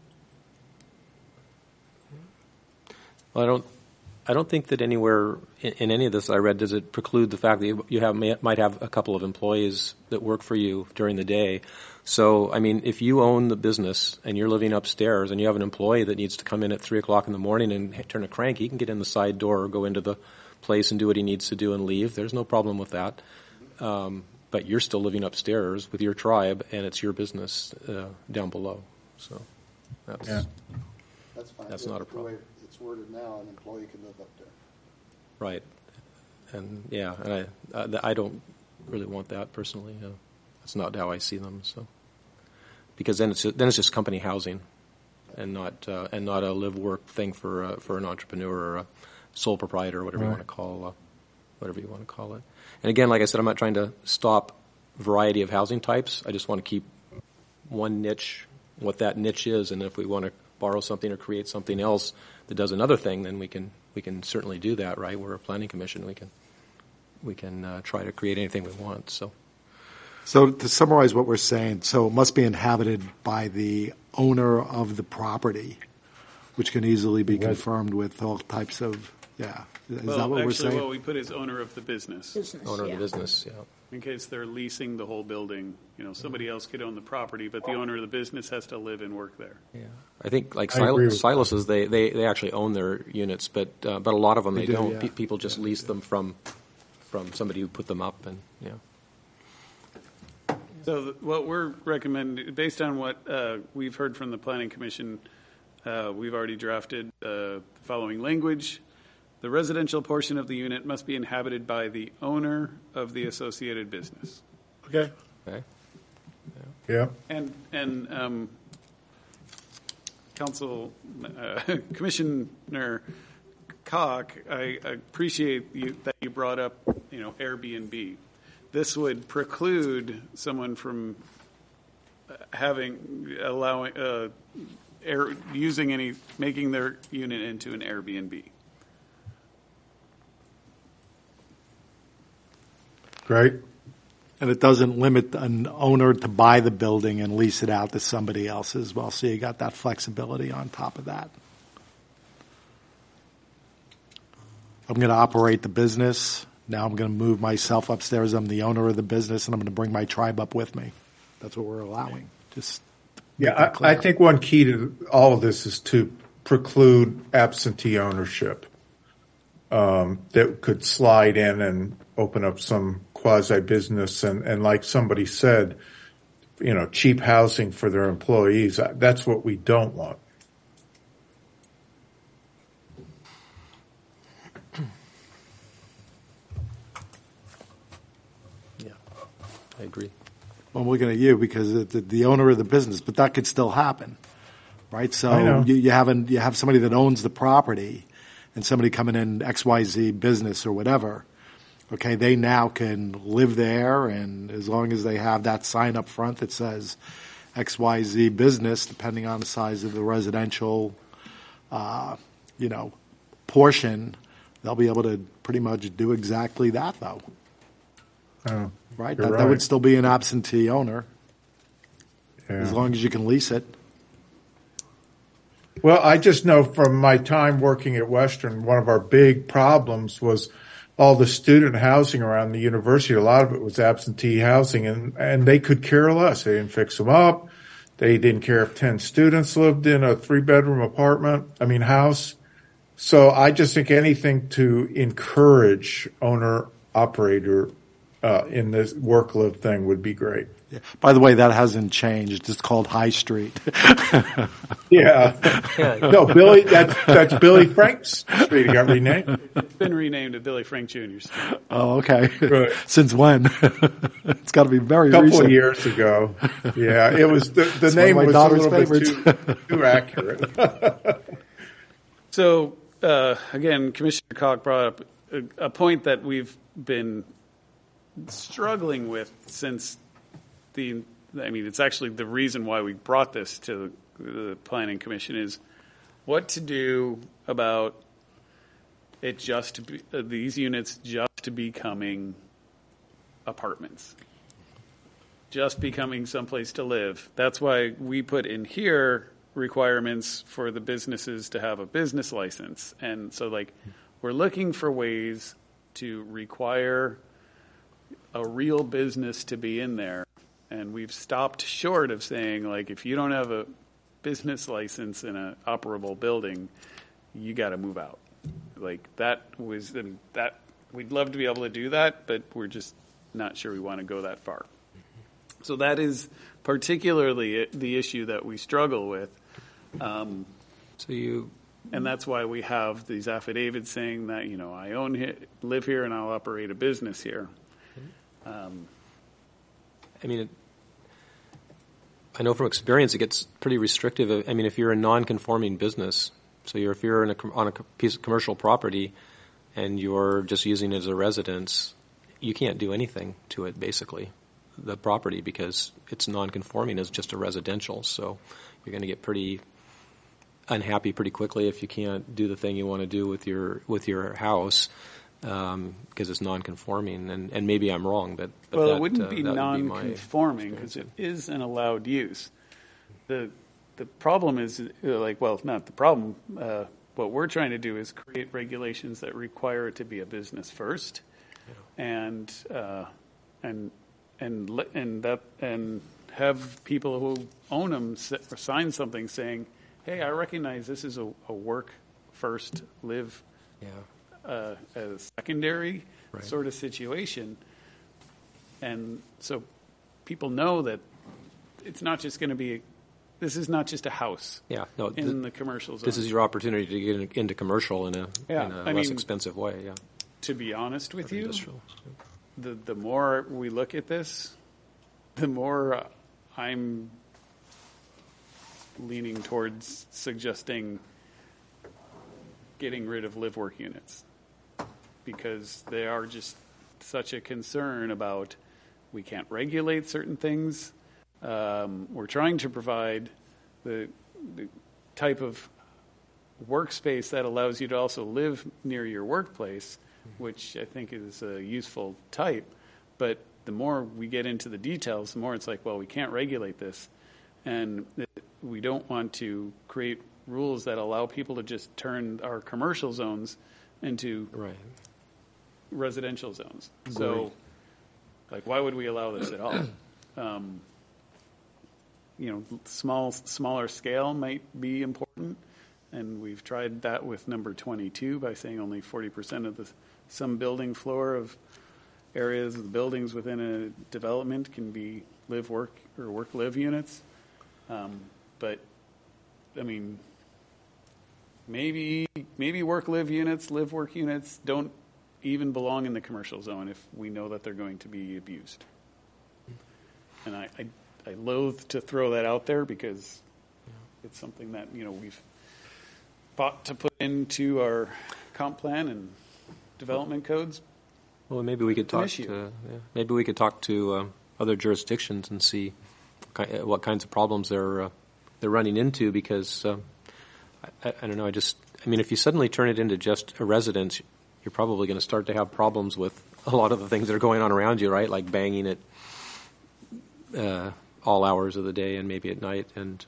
Well, I don't think that anywhere in any of this I read does it preclude the fact that you might have a couple of employees that work for you during the day. So, I mean, if you own the business and you're living upstairs and you have an employee that needs to come in at 3:00 in the morning and turn a crank, he can get in the side door or go into the place and do what he needs to do and leave. There's no problem with that. But you're still living upstairs with your tribe, and it's your business down below. So that's
fine.
That's not a problem.
The way it's worded now, an employee can live up there.
Right. And I don't really want that personally. That's not how I see them. So because then it's just company housing, and not a live work thing for an entrepreneur or a sole proprietor or whatever you want to call it. And again, like I said, I'm not trying to stop variety of housing types. I just want to keep one niche, what that niche is, and if we want to borrow something or create something else that does another thing, then we can certainly do that, right? We're a planning commission. We can try to create anything we want.
So to summarize what we're saying, so it must be inhabited by the owner of the property, which can easily be confirmed with all types of, Is that what we're saying?
Actually, what we put is owner of the business.
Owner of the business, yeah.
In case they're leasing the whole building, somebody else could own the property, but the owner of the business has to live and work there.
Yeah, I think like Silas's, they actually own their units, but a lot of them they don't. Yeah. People just lease them from somebody who put them up, and
So what we're recommending, based on what we've heard from the Planning Commission, we've already drafted the following language. The residential portion of the unit must be inhabited by the owner of the associated business.
Okay.
Yeah. And Commissioner Cock, I appreciate that you brought up, Airbnb. This would preclude someone from making their unit into an Airbnb.
Great.
And it doesn't limit an owner to buy the building and lease it out to somebody else as well. So you got that flexibility on top of that. I'm going to operate the business. Now I'm going to move myself upstairs. I'm the owner of the business, and I'm going to bring my tribe up with me. That's what we're allowing.
I think one key to all of this is to preclude absentee ownership that could slide in and open up some quasi-business and like somebody said, cheap housing for their employees. That's what we don't want.
Yeah, I agree.
Well, I'm looking at you because the owner of the business, but that could still happen. right?
I
So
know.
you have somebody that owns the property and somebody coming in XYZ business or whatever. Okay, they now can live there, and as long as they have that sign up front that says XYZ business, depending on the size of the residential, portion, they'll be able to pretty much do exactly that, though.
Oh,
Right?
you're
That would still be an absentee owner,
Yeah.
as long as you can lease it.
Well, I just know from my time working at Western, one of our big problems was all the student housing around the university. A lot of it was absentee housing, and they could care less. They didn't fix them up. They didn't care if 10 students lived in a 3-bedroom house. So I just think anything to encourage owner-operator in this work-live thing would be great.
Yeah. By the way, that hasn't changed. It's called High Street.
Yeah. No, Billy, that's Billy Frank's street. It got renamed.
It's been renamed to Billy Frank Jr. Street.
Oh, okay.
Right.
Since when? It's got to be very
A couple
recent.
of years ago. Yeah, it was the
It's
name
one of
was
my
a
daughter's
little bit
favorites.
too accurate.
So, again, Commissioner Koch brought up a point that we've been struggling with since it's actually the reason why we brought this to the Planning Commission is what to do about it these units just becoming apartments, just becoming someplace to live. That's why we put in here requirements for the businesses to have a business license. And so we're looking for ways to require a real business to be in there. And we've stopped short of saying, if you don't have a business license in an operable building, you got to move out. We'd love to be able to do that, but we're just not sure we want to go that far. So that is particularly the issue that we struggle with. And that's why we have these affidavits saying that, I live here and I'll operate a business here.
I know from experience it gets pretty restrictive. If you're a non-conforming business, so if you're on a piece of commercial property and you're just using it as a residence, you can't do anything to it, basically, the property, because it's non-conforming as just a residential. So you're going to get pretty unhappy pretty quickly if you can't do the thing you want to do with your house. Because it's non-conforming, and maybe I'm wrong, but
it wouldn't be non-conforming because it is an allowed use. The problem is not the problem. What we're trying to do is create regulations that require it to be a business first, and have people who own them sign something saying, "Hey, I recognize this is a work first, live."
Yeah.
A secondary sort of situation. And so people know that it's not just going to be, this is not just a house in the commercial zone.
This is your opportunity to get into commercial in a less expensive way,
To be honest with you, the more we look at this, the more I'm leaning towards suggesting getting rid of live-work units, because they are just such a concern about we can't regulate certain things. We're trying to provide the type of workspace that allows you to also live near your workplace, which I think is a useful type. But the more we get into the details, the more it's we can't regulate this. And we don't want to create rules that allow people to just turn our commercial zones into residential zones. So, why would we allow this at all? Smaller scale might be important, and we've tried that with number 22 by saying only 40% of some building floor of areas of the buildings within a development can be live-work or work-live units. But maybe work-live units, live-work units don't even belong in the commercial zone if we know that they're going to be abused. And I loathe to throw that out there because it's something that, we've fought to put into our comp plan and development codes.
Well, maybe we could talk
issue.
to other jurisdictions and see what kinds of problems they're running into, because I don't know. If you suddenly turn it into just a residence, you're probably going to start to have problems with a lot of the things that are going on around you, right? Like banging at all hours of the day and maybe at night, and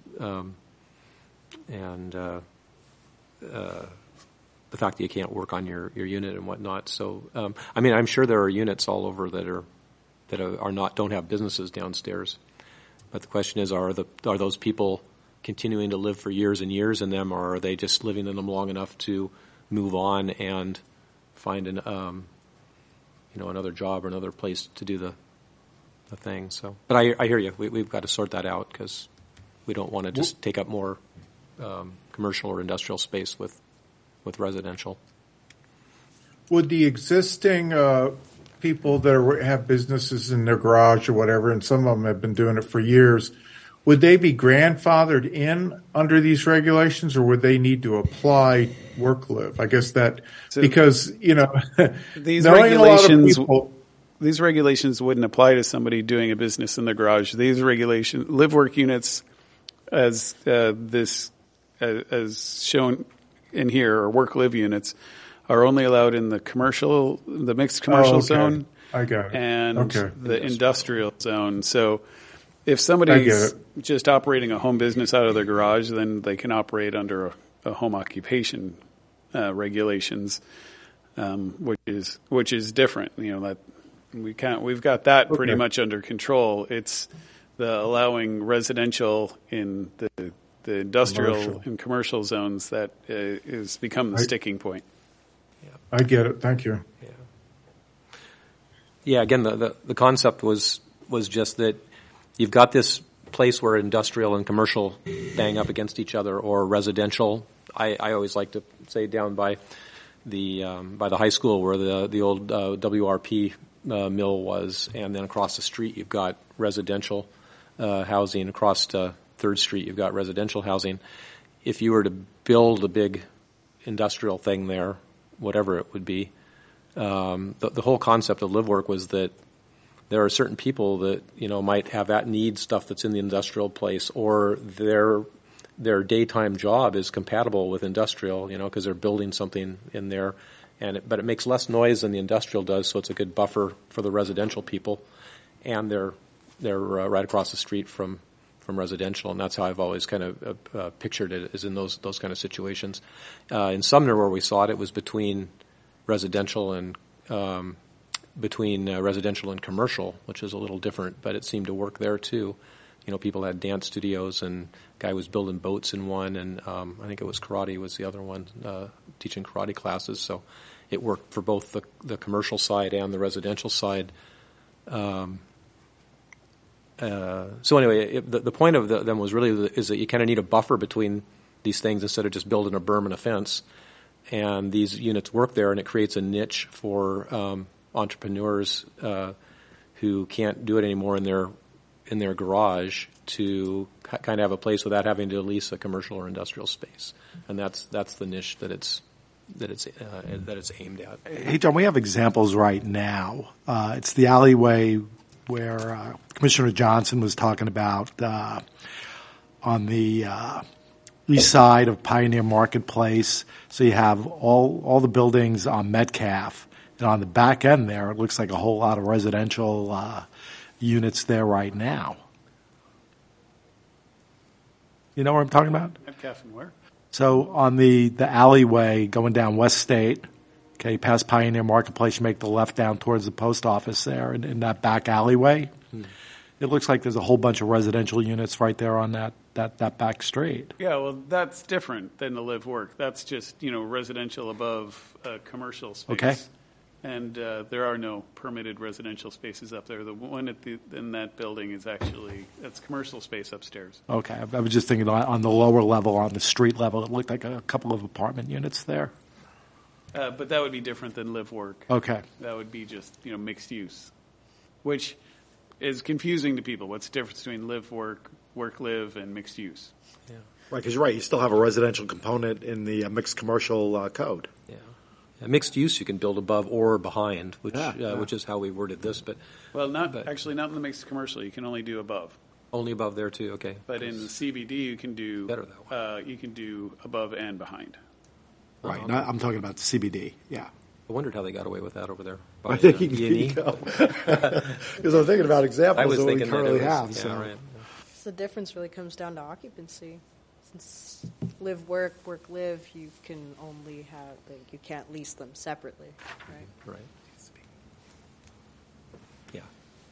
the fact that you can't work on your unit and whatnot. So, I'm sure there are units all over that don't have businesses downstairs. But the question is, are those people continuing to live for years and years in them, or are they just living in them long enough to move on and find another job or another place to do the thing? So, but I hear you. We've got to sort that out, because we don't want to just take up more commercial or industrial space with residential.
Would the existing people that have businesses in their garage or whatever, and some of them have been doing it for years, would they be grandfathered in under these regulations, or would they need to apply work-live? I guess that, because,
these
knowing
regulations,
a lot of people,
these regulations wouldn't apply to somebody doing a business in the garage. These regulations, live-work units, as shown in here, or work-live units, are only allowed in the mixed commercial zone.
I got it.
And the industrial zone. So if somebody's just operating a home business out of their garage, then they can operate under a home occupation regulations, which is different. That we've got that pretty much under control. It's the allowing residential in the industrial and commercial zones that is become the sticking point.
I get it. Thank you.
Yeah. Again, the concept was just that you've got this place where industrial and commercial bang up against each other, or residential. I always like to say down by the high school where the old WRP mill was, and then across the street you've got residential housing. Across 3rd Street you've got residential housing. If you were to build a big industrial thing there, whatever it would be, the whole concept of live work was that there are certain people that might need stuff that's in the industrial place, or their daytime job is compatible with industrial, because they're building something in there, but it makes less noise than the industrial does, so it's a good buffer for the residential people, and they're right across the street from residential, and that's how I've always kind of pictured it, is in those kind of situations. In Sumner, where we saw it, it was between residential and commercial, which is a little different, but it seemed to work there too. People had dance studios, and a guy was building boats in one, and I think it was karate was the other one, teaching karate classes. So it worked for both the commercial side and the residential side. So anyway, the point of them was really is that you kind of need a buffer between these things instead of just building a berm and a fence. And these units work there, and it creates a niche for entrepreneurs who can't do it anymore in their garage to kind of have a place without having to lease a commercial or industrial space. And that's the niche that it's aimed at.
Hey, John, we have examples right now. It's the alleyway where Commissioner Johnson was talking about on the east side of Pioneer Marketplace. So you have all the buildings on Metcalf, and on the back end there, it looks like a whole lot of residential units there right now. You know what I'm talking about?
Metcalf and where?
So on the alleyway going down West State, okay, past Pioneer Marketplace, you make the left down towards the post office there, and in that back alleyway, it looks like there's a whole bunch of residential units right there on that back street.
Yeah, well, that's different than the live work. That's just, residential above commercial space.
Okay.
And there are no permitted residential spaces up there. The one in that building is that's commercial space upstairs.
Okay, I was just thinking on the lower level, on the street level, it looked like a couple of apartment units there.
But that would be different than live work.
Okay.
That would be just, mixed use, which is confusing to people. What's the difference between live work, work live, and mixed use?
Yeah.
Right, because you're right. You still have a residential component in the mixed commercial code.
Yeah. Mixed use you can build above or behind, which
Yeah.
which is how we worded this, but
Well, not in the mixed commercial. You can only do above.
only above there too. Okay.
But in the CBD, you can do
Better that
you can do above and behind.
Right. I'm talking about the CBD. Yeah.
I wondered how they got away with that over there.
I think you
E&E.
go. Because I'm thinking about
I
examples
was
that we
thinking that
currently
it was,
have.
yeah,
So.
right.
So the difference really comes down to occupancy. Since live, work, live, you can only have, you can't lease them separately, right?
Right. Yeah.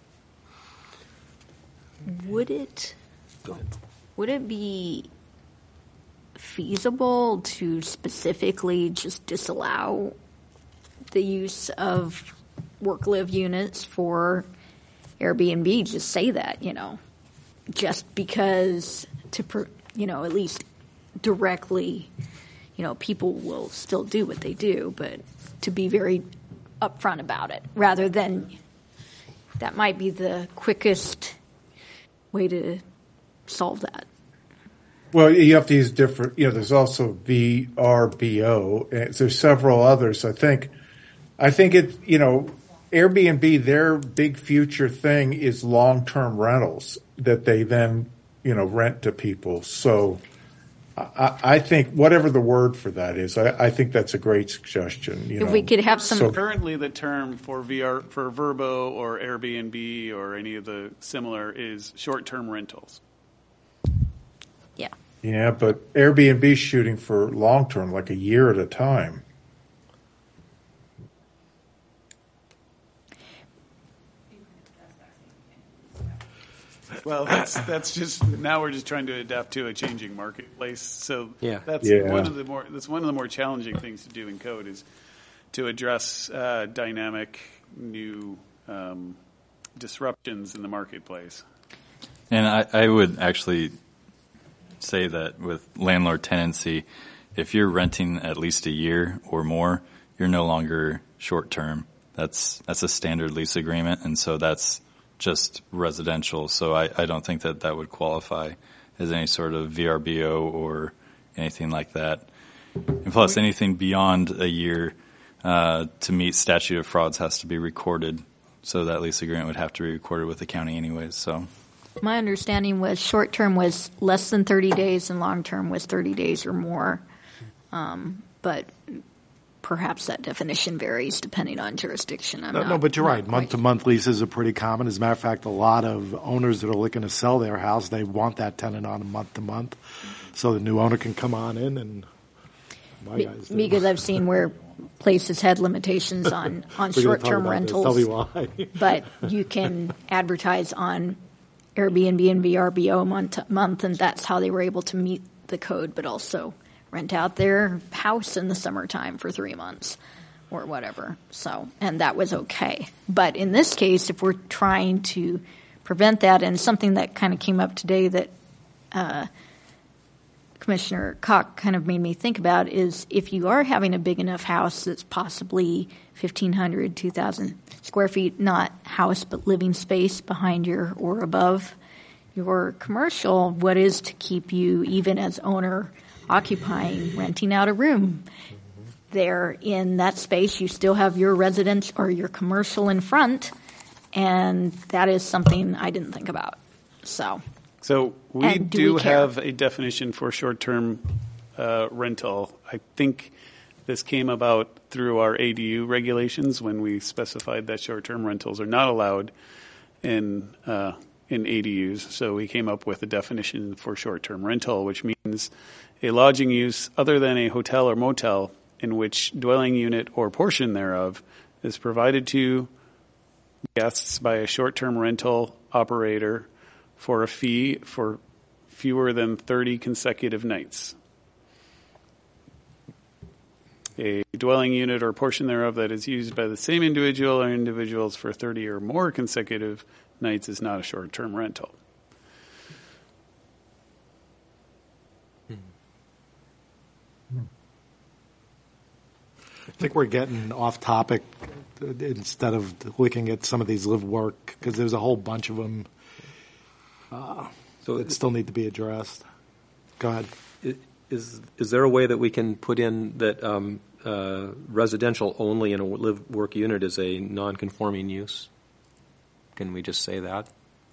Would it
Go ahead.
would it be feasible to specifically just disallow the use of work-live units for Airbnb? Just say that, just because at least directly, people will still do what they do, but to be very upfront about it, rather than that might be the quickest way to solve that.
Well, you have to use different, there's also VRBO, and there's several others. I think it, Airbnb, their big future thing is long-term rentals that they then, rent to people. So I think whatever the word for that is, I think that's a great suggestion.
If we could have some.
Currently, the term for Vrbo or Airbnb or any of the similar is short-term rentals.
Yeah.
Yeah, but Airbnb's shooting for long-term, like a year at a time.
Well, that's just now we're just trying to adapt to a changing marketplace. So that's one of the more challenging things to do in code is to address dynamic new disruptions in the marketplace.
And I would actually say that with landlord tenancy, if you're renting at least a year or more, you're no longer short term. That's a standard lease agreement, and so that's just residential. So I don't think that would qualify as any sort of VRBO or anything like that. And plus, anything beyond a year to meet statute of frauds has to be recorded. So that lease agreement would have to be recorded with the county anyways. So
My understanding was short-term was less than 30 days and long-term was 30 days or more. But perhaps that definition varies depending on jurisdiction.
No, but you're right. Month-to-month leases are pretty common. As a matter of fact, a lot of owners that are looking to sell their house, they want that tenant on a month-to-month so the new owner can come on in and my guys do.
Because I've seen where places had limitations on short-term rentals.
Tell me why.
But you can advertise on Airbnb and VRBO month, and that's how they were able to meet the code, but also rent out their house in the summertime for 3 months or whatever. So, and that was okay. But in this case, if we're trying to prevent that, and something that kind of came up today that Commissioner Koch kind of made me think about is if you are having a big enough house that's possibly 1,500, 2,000 square feet, not house but living space behind your or above your commercial, what is to keep you, even as owner, occupying, renting out a room there in that space? You still have your residence or your commercial in front, and that is something I didn't think about. So
we do have a definition for short-term rental. I think this came about through our ADU regulations when we specified that short-term rentals are not allowed in ADUs. So we came up with a definition for short-term rental, which means a lodging use other than a hotel or motel in which dwelling unit or portion thereof is provided to guests by a short-term rental operator for a fee for fewer than 30 consecutive nights. A dwelling unit or portion thereof that is used by the same individual or individuals for 30 or more consecutive nights is not a short-term rental.
I think we're getting off topic instead of looking at some of these live work, because there's a whole bunch of them that still need to be addressed. Go ahead.
is there a way that we can put in that residential only in a live-work unit is a non-conforming use? Can we just say that?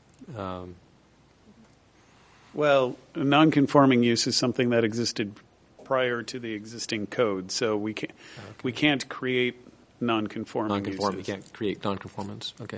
Well, a non-conforming use is something that existed prior to the existing code, so we can't create non-conforming uses.
We can't create non-conformance. Okay.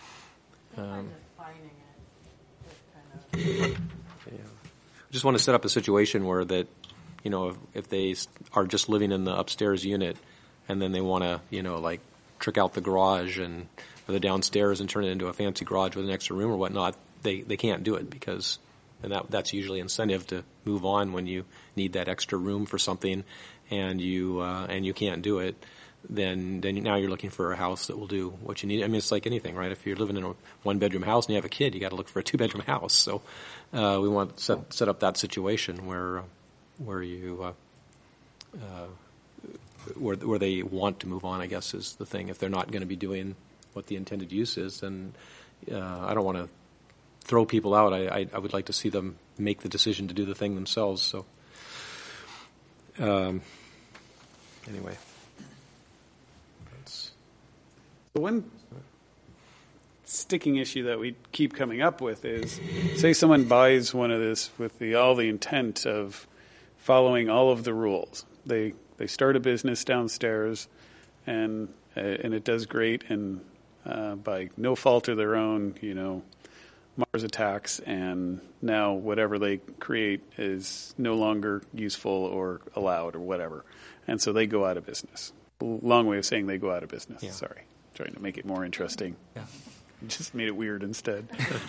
Yeah. I just want to set up a situation where that, if they are just living in the upstairs unit and then they want to, like trick out the garage or the downstairs and turn it into a fancy garage with an extra room or whatnot, they can't do it because that's usually incentive to move on when you need that extra room for something and you can't do it. Then now you're looking for a house that will do what you need. I mean, it's like anything, right? If you're living in a one-bedroom house and you have a kid, you got to look for a two-bedroom house. So we want to set up that situation where you where they want to move on, I guess, is the thing. If they're not going to be doing what the intended use is, then I don't want to throw people out. I would like to see them make the decision to do the thing themselves. So anyway.
The one sticking issue that we keep coming up with is, say someone buys one of this with all the intent of following all of the rules. They start a business downstairs, and it does great, and by no fault of their own, Mars attacks, and now whatever they create is no longer useful or allowed or whatever, and so they go out of business. Long way of saying they go out of business. Yeah. Sorry. Trying to make it more interesting.
Yeah.
Just made it weird instead.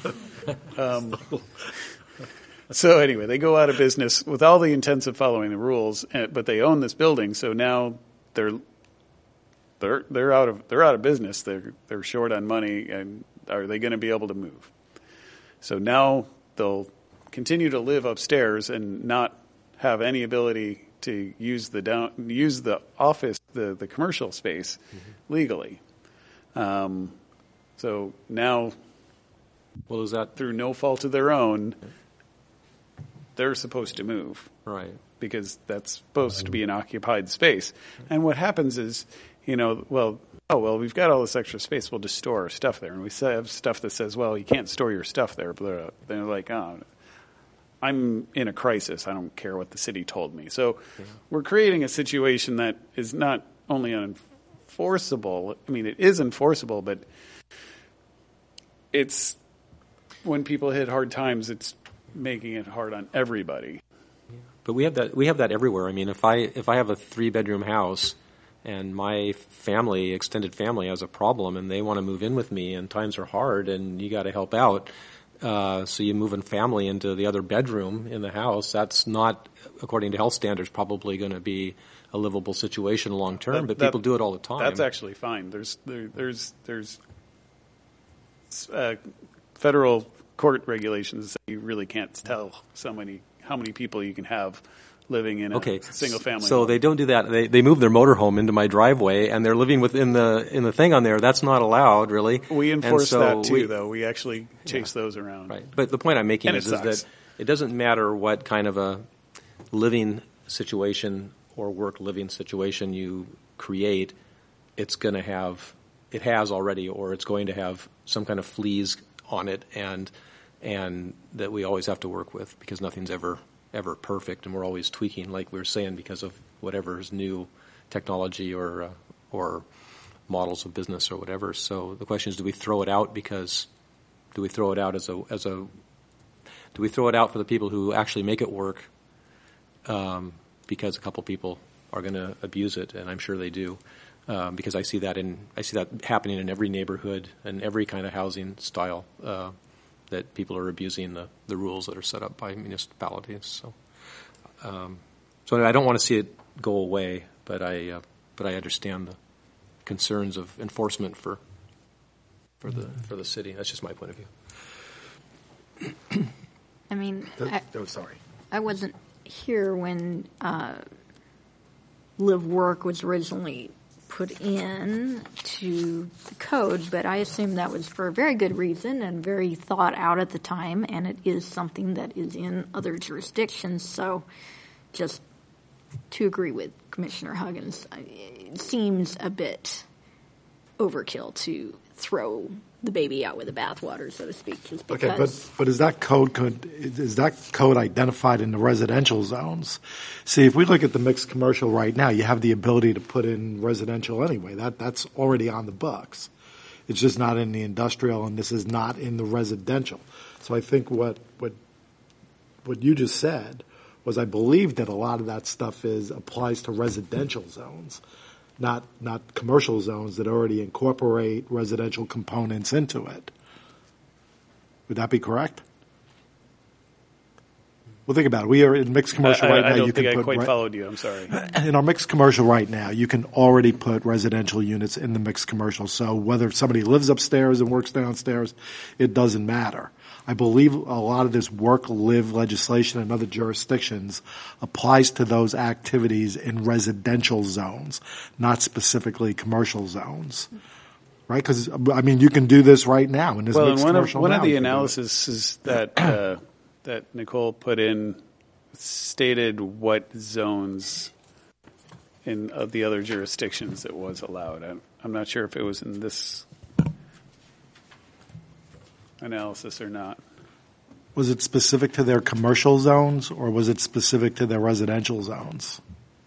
So anyway, they go out of business with all the intents of following the rules, but they own this building, so now they're out of business. They're short on money, and are they going to be able to move? So now they'll continue to live upstairs and not have any ability to use the office, the commercial space legally. So now,
is that
through no fault of their own, they're supposed to move,
right?
Because that's supposed to be an occupied space. And what happens is, we've got all this extra space, we'll just store our stuff there. And we have stuff that says, well, you can't store your stuff there. But they're like, I'm in a crisis. I don't care what the city told me. So we're creating a situation that is not only unenforceable. I mean, it is enforceable, but it's when people hit hard times, it's making it hard on everybody.
But we have that everywhere. I mean, if I have a 3-bedroom house and my extended family has a problem and they want to move in with me and times are hard and you got to help out, so you move a family into the other bedroom in the house, that's not, according to health standards, probably going to be a livable situation long term, but people do it all the time.
That's actually fine. There's federal court regulations that you really can't tell how many people you can have living in a single family.
So
home.
They don't do that. They move their motorhome into my driveway and they're living within the thing on there. That's not allowed, really.
We enforce that too, though. We actually chase those around.
Right. But the point I'm making is that it doesn't matter what kind of a living situation or work living situation you create, it has already, or it's going to have some kind of fleas on it, and that we always have to work with because nothing's ever perfect, and we're always tweaking, like we were saying, because of whatever is new technology or models of business or whatever. So the question is, do we throw it out do we throw it out do we throw it out for the people who actually make it work because a couple people are going to abuse it, and I'm sure they do, because I see that happening in every neighborhood and every kind of housing style, that people are abusing the rules that are set up by municipalities. So I don't want to see it go away, but I understand the concerns of enforcement for the city. That's just my point of view.
I mean,
sorry.
I wasn't here when live work was originally put in to the code, but I assume that was for a very good reason and very thought out at the time, and it is something that is in other jurisdictions. So just to agree with Commissioner Huggins, it seems a bit overkill to throw the baby out with the bathwater, so to speak, just because.
Okay, but is that code identified in the residential zones? See, if we look at the mixed commercial right now, you have the ability to put in residential anyway. That's already on the books. It's just not in the industrial, and this is not in the residential. So I think what you just said was, I believe that a lot of that stuff applies to residential zones, not commercial zones that already incorporate residential components into it. Would that be correct? Well, think about it. We are in mixed commercial right now.
I don't think I quite followed you. I'm sorry.
In our mixed commercial right now, you can already put residential units in the mixed commercial. So whether somebody lives upstairs and works downstairs, it doesn't matter. I believe a lot of this work-live legislation in other jurisdictions applies to those activities in residential zones, not specifically commercial zones. Right? Because, I mean, you can do this right now in this mixed commercial.
One of the analysis that that Nicole put in stated what zones of the other jurisdictions it was allowed. I'm not sure if it was in this analysis or not.
Was it specific to their commercial zones, or was it specific to their residential zones?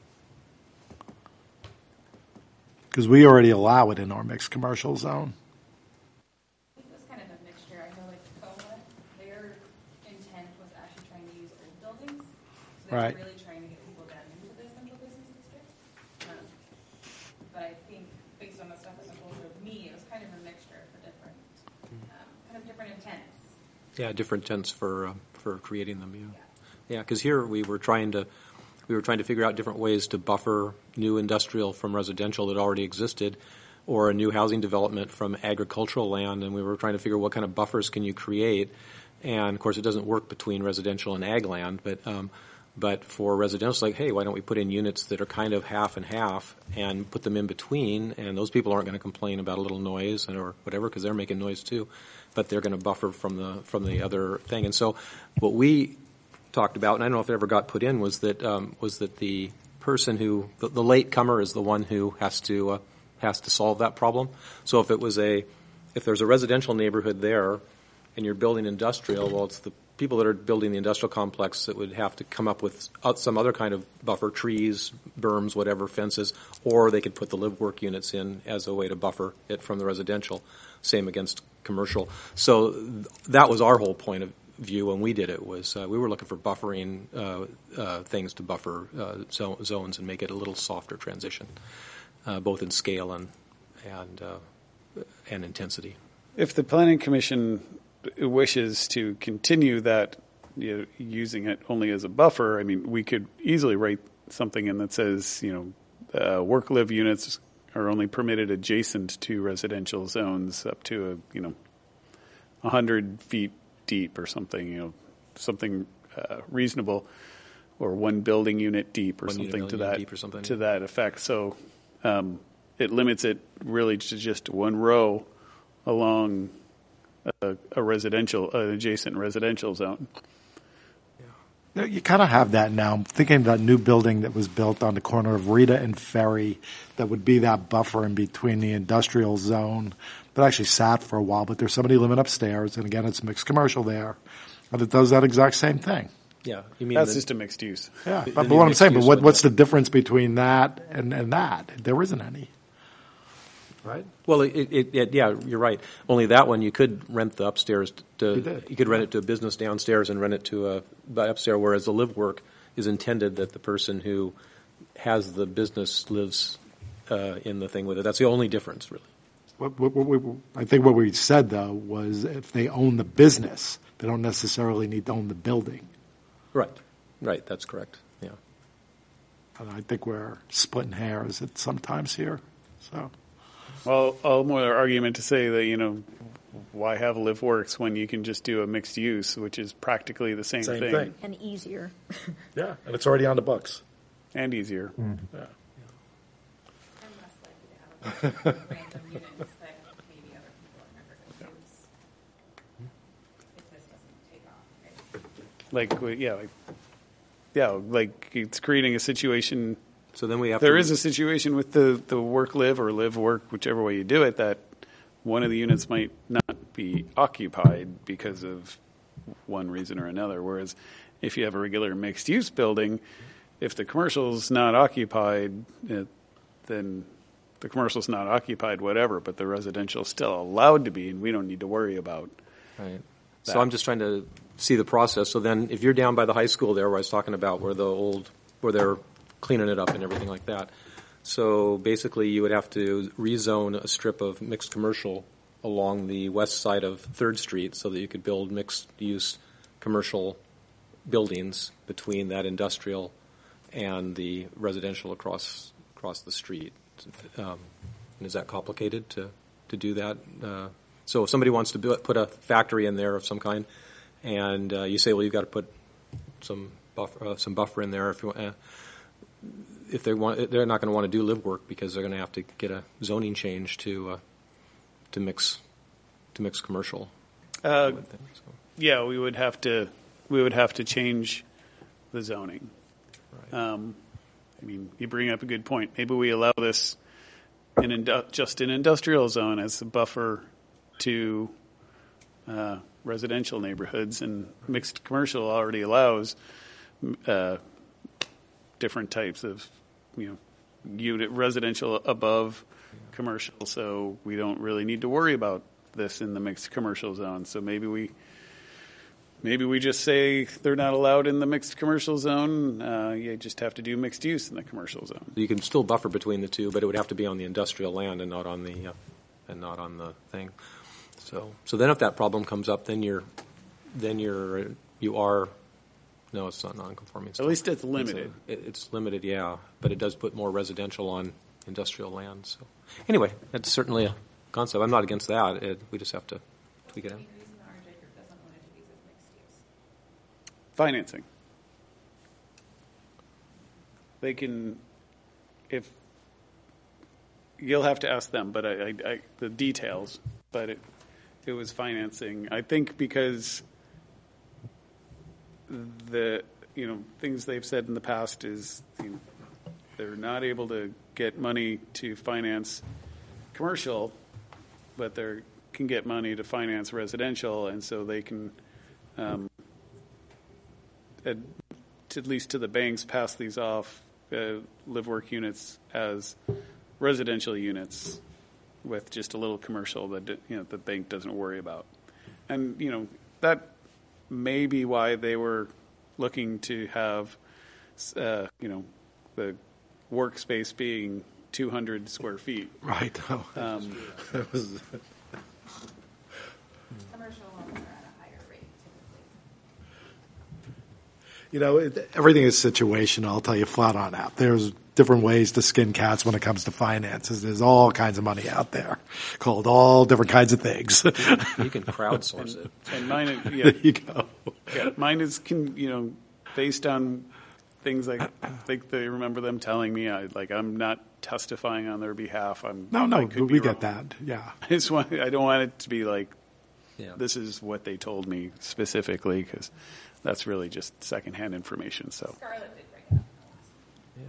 Because we already allow it in our mixed commercial zone.
It was kind of a mixture. I know, like COA, their intent was actually trying to use old buildings. So they
Right.
were really trying to get people down into the central business district. But I think, based on the stuff that Nicole showed me, it was kind of a mixture for different, kind of different intents.
Yeah, different intents for creating them. Yeah, because here we were trying to figure out different ways to buffer new industrial from residential that already existed, or a new housing development from agricultural land, and we were trying to figure what kind of buffers can you create. And of course, it doesn't work between residential and ag land, but for residential, it's like, hey, why don't we put in units that are kind of half and half and put them in between, and those people aren't going to complain about a little noise or whatever, because they're making noise too, but they're going to buffer from the other thing. And so what we talked about, and I don't know if it ever got put in, was that the person who the late comer is the one who has to solve that problem. So if there's a residential neighborhood there, and you're building industrial, well, it's the people that are building the industrial complex that would have to come up with some other kind of buffer, trees, berms, whatever, fences, or they could put the live work units in as a way to buffer it from the residential. Same against commercial. So that was our whole point of view when we did it, was we were looking for buffering things to buffer zones and make it a little softer transition, both in scale and intensity.
If the Planning Commission wishes to continue that, using it only as a buffer, I mean, we could easily write something in that says, work-live units are only permitted adjacent to residential zones up to 100 feet deep or something, something reasonable, or one building unit deep or something to that effect. So it limits it really to just one row along an adjacent residential zone.
Yeah. You kind of have that now. I'm thinking of that new building that was built on the corner of Rita and Ferry that would be that buffer in between the industrial zone. That actually sat for a while, but there's somebody living upstairs, and again, it's mixed commercial there, but it does that exact same thing.
Yeah, you mean
that's just a mixed use.
Yeah, but what I'm saying, but what's the difference between that and that? There isn't any. Right?
Well, yeah, you're right. Only that one you could rent the upstairs you could rent it to a business downstairs and rent it to a upstairs, whereas the live work is intended that the person who has the business lives in the thing with it. That's the only difference, really.
I think what we said, though, was if they own the business, they don't necessarily need to own the building.
Right, that's correct, yeah.
And I think we're splitting hairs at sometimes here, so.
Well, all more argument to say that, why have live works when you can just do a mixed use, which is practically the same thing.
And easier.
Yeah, and it's already on the books.
And easier.
Mm-hmm. Yeah.
I'm less likely to have random units that maybe other people are never going to use if this doesn't take off, right?
Like like it's creating a situation.
So then we have
There is a situation with the work live or live work, whichever way you do it, that one of the units might not be occupied because of one reason or another. Whereas if you have a regular mixed use building, if the commercial's not occupied, then the commercial's not occupied, whatever, but the residential's still allowed to be, and we don't need to worry about.
Right.
that.
So I'm just trying to see the process. So then if you're down by the high school there where I was talking about where they're cleaning it up and everything like that. So basically you would have to rezone a strip of mixed commercial along the west side of 3rd Street so that you could build mixed-use commercial buildings between that industrial and the residential across the street. And is that complicated to do that? So if somebody wants to put a factory in there of some kind, and you say, well, you've got to put some buffer in there. If they want, they're not going to want to do live work because they're going to have to get a zoning change to mix commercial.
Yeah, we would have to change the zoning.
Right.
I mean, you bring up a good point. Maybe we allow this just in industrial zone as a buffer to residential neighborhoods, and mixed commercial already allows different types of, unit residential above commercial. So we don't really need to worry about this in the mixed commercial zone. So maybe we just say they're not allowed in the mixed commercial zone. You just have to do mixed use in the commercial zone.
You can still buffer between the two, but it would have to be on the industrial land and not on the thing. So then if that problem comes up, you are. No, it's not non-conforming.
At least it's limited.
It's limited, yeah, but it does put more residential on industrial land. So anyway, that's certainly a concept. I'm not against that. We just have to tweak it out.
Financing. They can, if you'll have to ask them, but I the details. But it was financing. I think because the things they've said in the past is they're not able to get money to finance commercial, but they can get money to finance residential, and so they can, at least to the banks, pass these off live work units as residential units with just a little commercial that the bank doesn't worry about, and that may be why they were looking to have, the workspace being 200 square feet.
Right.
Commercial loans are at a higher rate typically.
Everything is situational. I'll tell you flat on out. There's different ways to skin cats when it comes to finances. There's all kinds of money out there called all different kinds of things.
You can crowdsource it.
And mine,
There you go.
Yeah, mine is, based on things I think they remember them telling me. I'm not testifying on their behalf.
No, we get that. Yeah.
I don't want it to be like,
Yeah.
this is what they told me specifically, because that's really just secondhand information. So.
Scarlett did bring it up.
Yeah.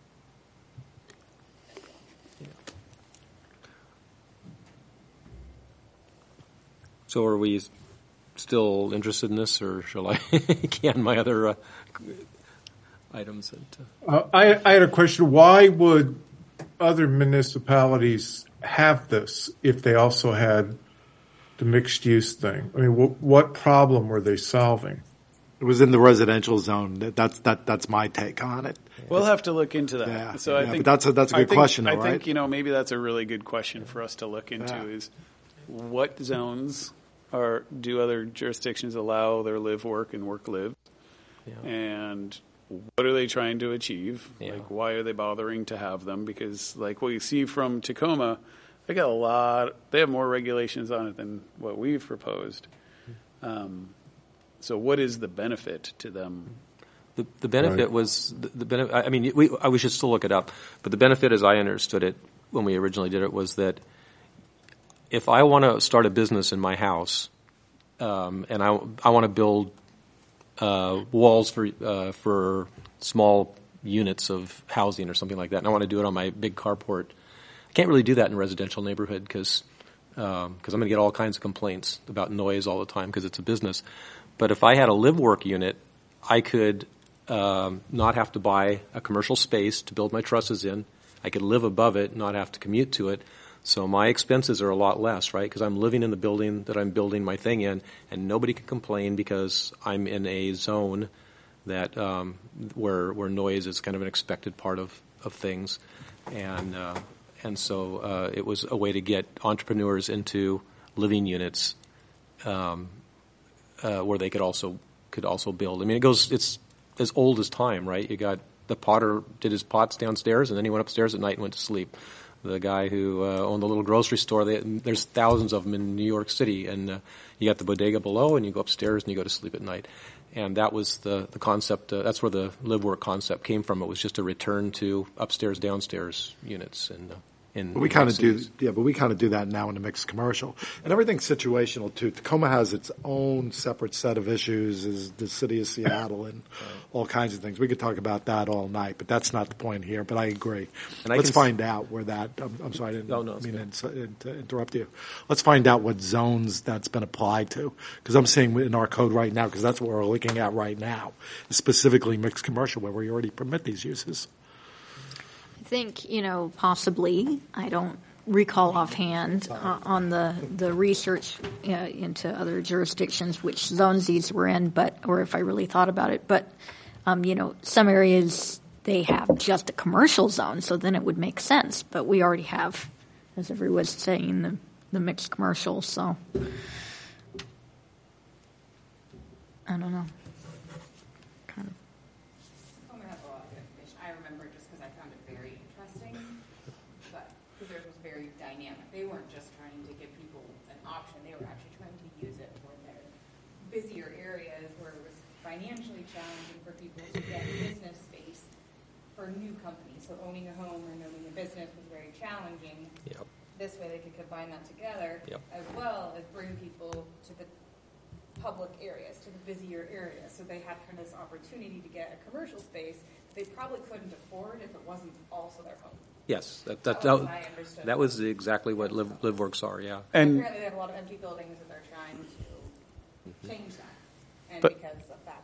So are we still interested in this, or shall I can my other items?
I had a question. Why would other municipalities have this if they also had the mixed use thing? I mean, what problem were they solving?
It was in the residential zone. That's my take on it.
We'll have to look into that.
Yeah,
so I think
but that's a good question, though,
I
right?
think maybe that's a really good question for us to look into.
Yeah.
Is what zones do other jurisdictions allow their live work and work live, and what are they trying to achieve?
Yeah.
Like, why are they bothering to have them? Because like what you see from Tacoma, they got they have more regulations on it than what we've proposed. So what is the benefit to them?
The benefit was the benefit. I mean, we should still look it up, but the benefit, as I understood it when we originally did it, was that if I want to start a business in my house, and I want to build walls for small units of housing or something like that, and I want to do it on my big carport. I can't really do that in a residential neighborhood because I'm going to get all kinds of complaints about noise all the time because it's a business. But if I had a live-work unit, I could not have to buy a commercial space to build my trusses in. I could live above it, not have to commute to it. So my expenses are a lot less, right? Because I'm living in the building that I'm building my thing in, and nobody can complain because I'm in a zone that where noise is kind of an expected part of things, and so it was a way to get entrepreneurs into living units where they could also build. I mean, it's as old as time, right? You got the potter did his pots downstairs, and then he went upstairs at night and went to sleep. The guy who owned the little grocery store, there's thousands of them in New York City, and you got the bodega below, and you go upstairs and you go to sleep at night. And that was the concept. That's where the live-work concept came from. It was just a return to upstairs, downstairs units.
But we kind of do that now in the mixed commercial, and everything's situational too. Tacoma has its own separate set of issues, as the city of Seattle, and all kinds of things. We could talk about that all night, but that's not the point here. But I agree. And let's find out where that. I'm sorry, I didn't mean to interrupt you. Let's find out what zones that's been applied to, because I'm seeing in our code right now, because that's what we're looking at right now, specifically mixed commercial, where we already permit these uses.
I think, possibly, I don't recall offhand on the research into other jurisdictions which zones these were in, or if I really thought about it. But, some areas, they have just a commercial zone, so then it would make sense. But we already have, as everyone was saying, the mixed commercial, so I don't know.
They weren't just trying to give people an option. They were actually trying to use it for their busier areas where it was financially challenging for people to get business space for new companies. So owning a home and owning a business was very challenging.
Yep.
This way they could combine that together, as well as bring people to the public areas, to the busier areas. So they had kind of this opportunity to get a commercial space they probably couldn't afford if it wasn't also their home.
Yes, that was exactly what LiveWorks are. Yeah,
and apparently they have a lot of empty buildings, and they're trying to change that. And because of that,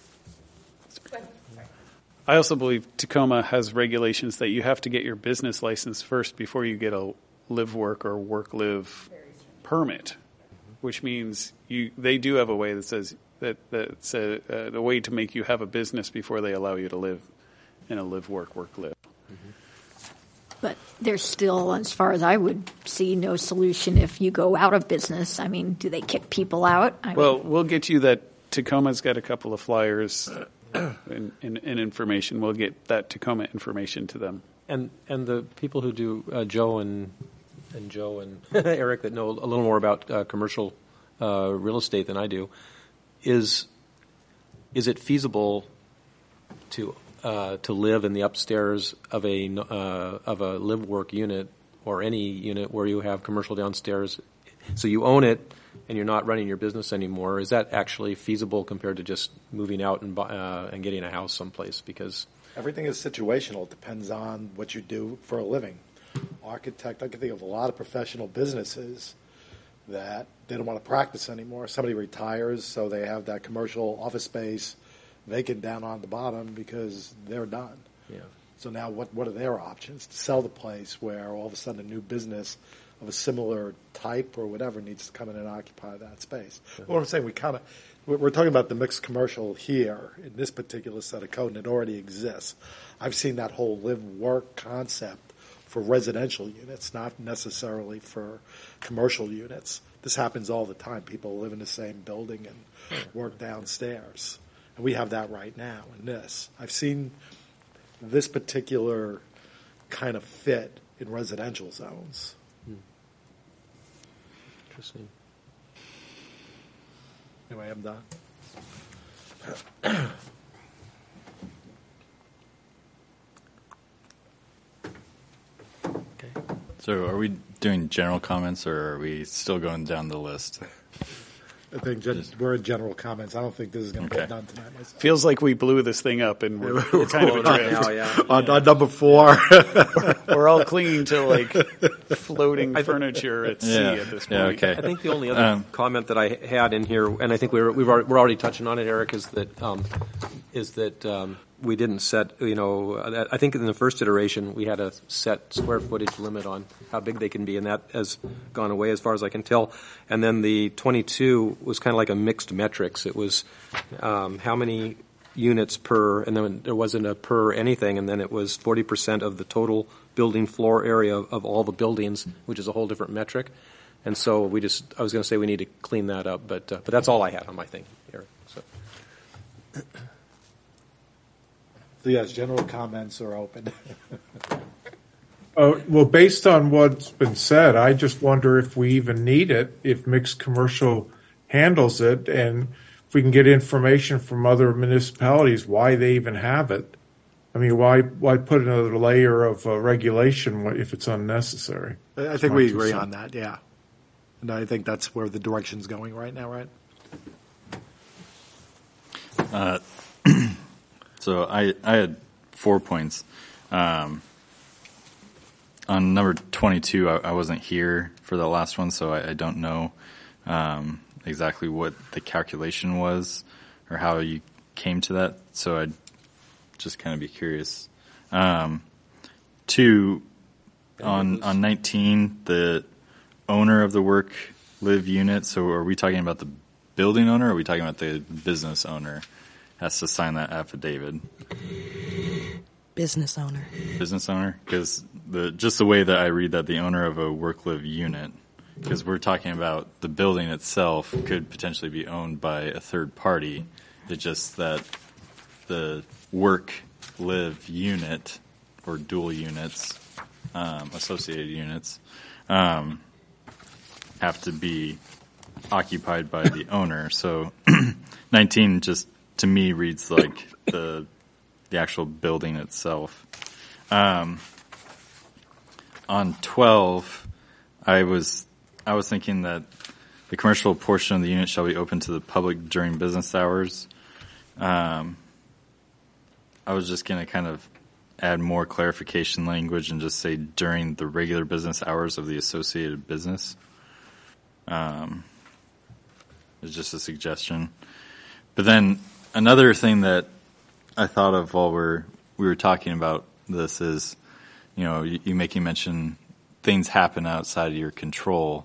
I also believe Tacoma has regulations that you have to get your business license first before you get a live-work or work-live permit, which means they do have a way that says that's a way to make you have a business before they allow you to live in a live-work, work-live.
But there's still, as far as I would see, no solution if you go out of business. I mean, do they kick people out?
We'll get you that. Tacoma's got a couple of flyers and information. We'll get that Tacoma information to them.
And the people who do Joe and Eric that know a little more about commercial real estate than I do, is it feasible to live in the upstairs of a live work unit or any unit where you have commercial downstairs? So you own it and you're not running your business anymore. Is that actually feasible compared to just moving out and getting a house someplace? Because
everything is situational. It depends on what you do for a living. Architect, I can think of a lot of professional businesses that they don't want to practice anymore. Somebody retires, so they have that commercial office space vacant down on the bottom because they're done.
Yeah. So
now what are their options? To sell the place where all of a sudden a new business of a similar type or whatever needs to come in and occupy that space. Sure. What I'm saying, we're talking about the mixed commercial here in this particular set of code, and it already exists. I've seen that whole live-work concept for residential units, not necessarily for commercial units. This happens all the time. People live in the same building and work downstairs. And we have that right now in this. I've seen this particular kind of fit in residential zones.
Interesting.
Anyway, I'm done.
So are we doing general comments, or are we still going down the list?
I think we're in general comments. I don't think this is going to
Okay.
get done tonight myself.
Feels like we blew this thing up and we're kind of adrift.
On number 4.
We're all clinging to like floating furniture at sea
Yeah.
at this point.
Yeah, okay.
I think the only other comment that I had in here, and I think we're already touching on it, Eric, is that we didn't set. I think in the first iteration we had a set square footage limit on how big they can be, and that has gone away as far as I can tell. And then the 22 was kind of like a mixed metrics. It was how many units per, and then there wasn't a per anything, and then it was 40% of the total building floor area of all the buildings, which is a whole different metric. And so I was going to say we need to clean that up, but that's all I had on my thing, Eric. So.
So yes, general comments are open.
Well, based on what's been said, I just wonder if we even need it, if mixed commercial handles it, and if we can get information from other municipalities why they even have it. I mean, why put another layer of regulation if it's unnecessary?
I think we agree on that, yeah. And I think that's where the direction's going right now, right?
So I had 4 points. On number 22, I wasn't here for the last one, so I don't know exactly what the calculation was or how you came to that. So I'd just kind of be curious. 2, on 19, the owner of the work live unit. So are we talking about the building owner, or are we talking about the business owner has to sign that affidavit?
Business owner.
Business owner? Because just the way that I read that, the owner of a work-live unit, because we're talking about the building itself could potentially be owned by a third party. It's just that the work-live unit or dual units, associated units, have to be occupied by the owner. So 19 just to me reads like the actual building itself. On 12, I was thinking that the commercial portion of the unit shall be open to the public during business hours. I was just going to kind of add more clarification language and just say during the regular business hours of the associated business. It's just a suggestion. But then another thing that I thought of while we were talking about this is, you making mention things happen outside of your control.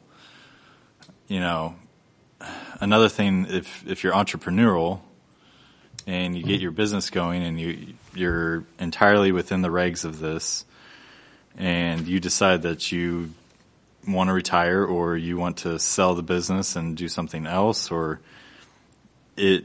Another thing, if you're entrepreneurial and you get your business going and you're entirely within the regs of this, and you decide that you want to retire or you want to sell the business and do something else, or I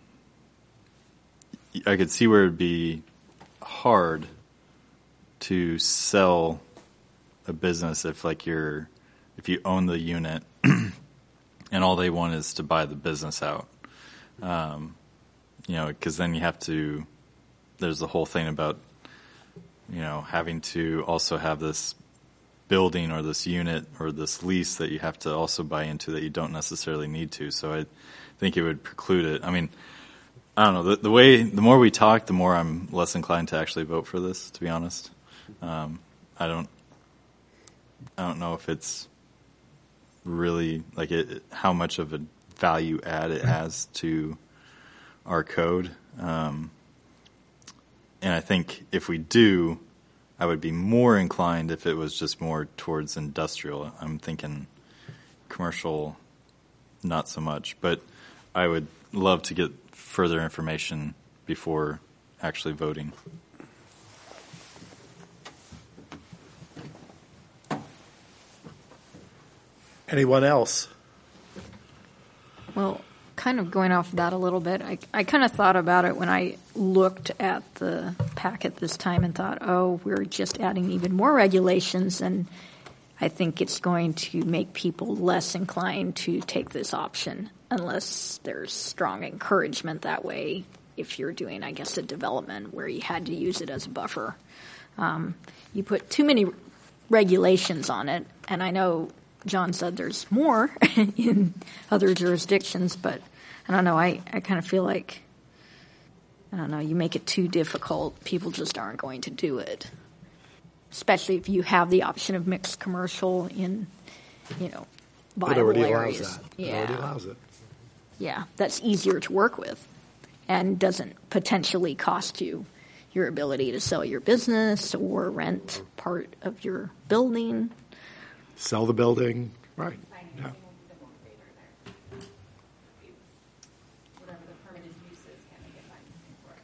could see where it'd be hard to sell a business if you own the unit and all they want is to buy the business out. Because then there's the whole thing about, having to also have this building or this unit or this lease that you have to also buy into that you don't necessarily need to. So I think it would preclude it. I mean, I don't know. The more we talk, the more I'm less inclined to actually vote for this, to be honest. I don't know if it's really how much of a value add it has to our code. And I think if we do, I would be more inclined if it was just more towards industrial. I'm thinking commercial, not so much. But I would love to get further information before actually voting.
Anyone else?
Well, kind of going off that a little bit, I kind of thought about it when I looked at the packet this time and thought, we're just adding even more regulations, and I think it's going to make people less inclined to take this option unless there's strong encouragement that way if you're doing, I guess, a development where you had to use it as a buffer. You put too many regulations on it, and I know John said there's more in other jurisdictions, but I don't know. I kind of feel like, I don't know, you make it too difficult, people just aren't going to do it. Especially if you have the option of mixed commercial in,
It
viable
already allows
areas.
that.
Yeah.
It already allows it.
Yeah, that's easier to work with and doesn't potentially cost you your ability to sell your business or rent part of your building.
Sell the building, right.
Financing will be the motivator there. Whatever the permitted use is, can they get financing for it?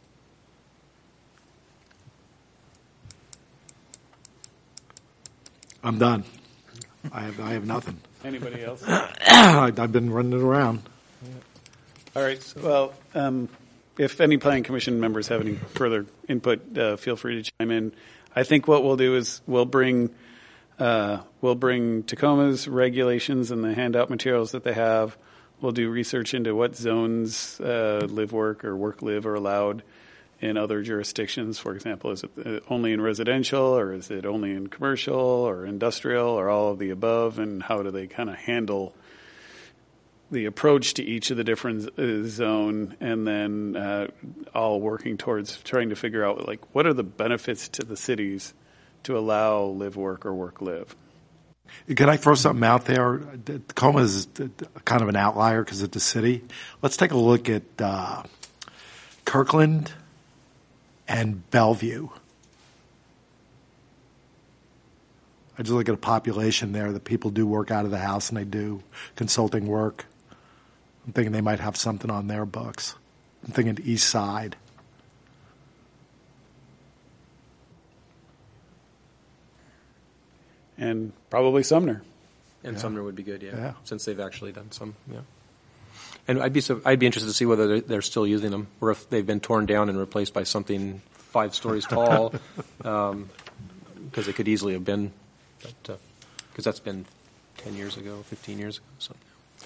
I'm done. I have nothing.
Anybody else?
I've been running it around.
All right. Well, if any planning commission members have any further input, feel free to chime in. I think what we'll do is we'll bring Tacoma's regulations and the handout materials that they have. We'll do research into what zones live work or work live are allowed in other jurisdictions. For example, is it only in residential, or is it only in commercial or industrial, or all of the above, and how do they kind of handle the approach to each of the different zone, and then all working towards trying to figure out, like, what are the benefits to the cities to allow live work or work live.
Can I throw something out there? Tacoma is kind of an outlier because it's a city. Let's take a look at Kirkland and Bellevue. I just look at a population there that people do work out of the house and they do consulting work. I'm thinking they might have something on their books. I'm thinking East Side.
And probably Sumner.
And
Yeah.
Sumner would be good,
Yeah.
since they've actually done some, yeah. And I'd be interested to see whether they're still using them, or if they've been torn down and replaced by something 5 stories tall, because it could easily have been, because that's been 10 years ago, 15 years ago. So.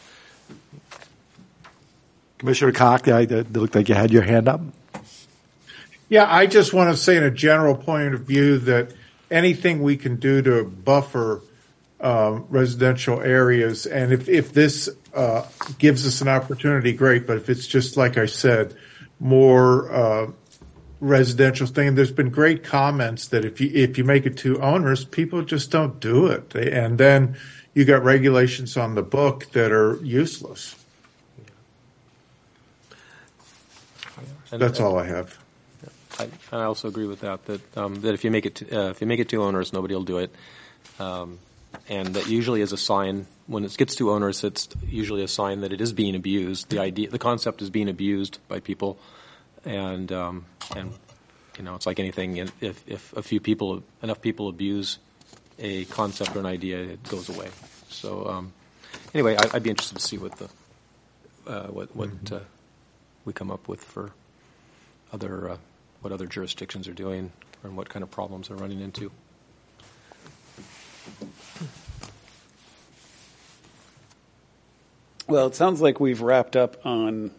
Commissioner Koch, it looked like you had your hand up.
Yeah, I just want to say in a general point of view that anything we can do to buffer residential areas, and if this gives us an opportunity, great. But if it's just like I said, more residential thing, there's been great comments that if you make it too onerous, people just don't do it, and then you got regulations on the book that are useless. That's all I have.
I also agree with that. That if you make it too onerous, nobody will do it, and that usually is a sign. When it gets too onerous, it's usually a sign that it is being abused. The concept is being abused by people, and it's like anything. If enough people abuse a concept or an idea, it goes away. So anyway, I'd be interested to see what we come up with for what other jurisdictions are doing and what kind of problems they're running into.
Well, it sounds like we've wrapped up on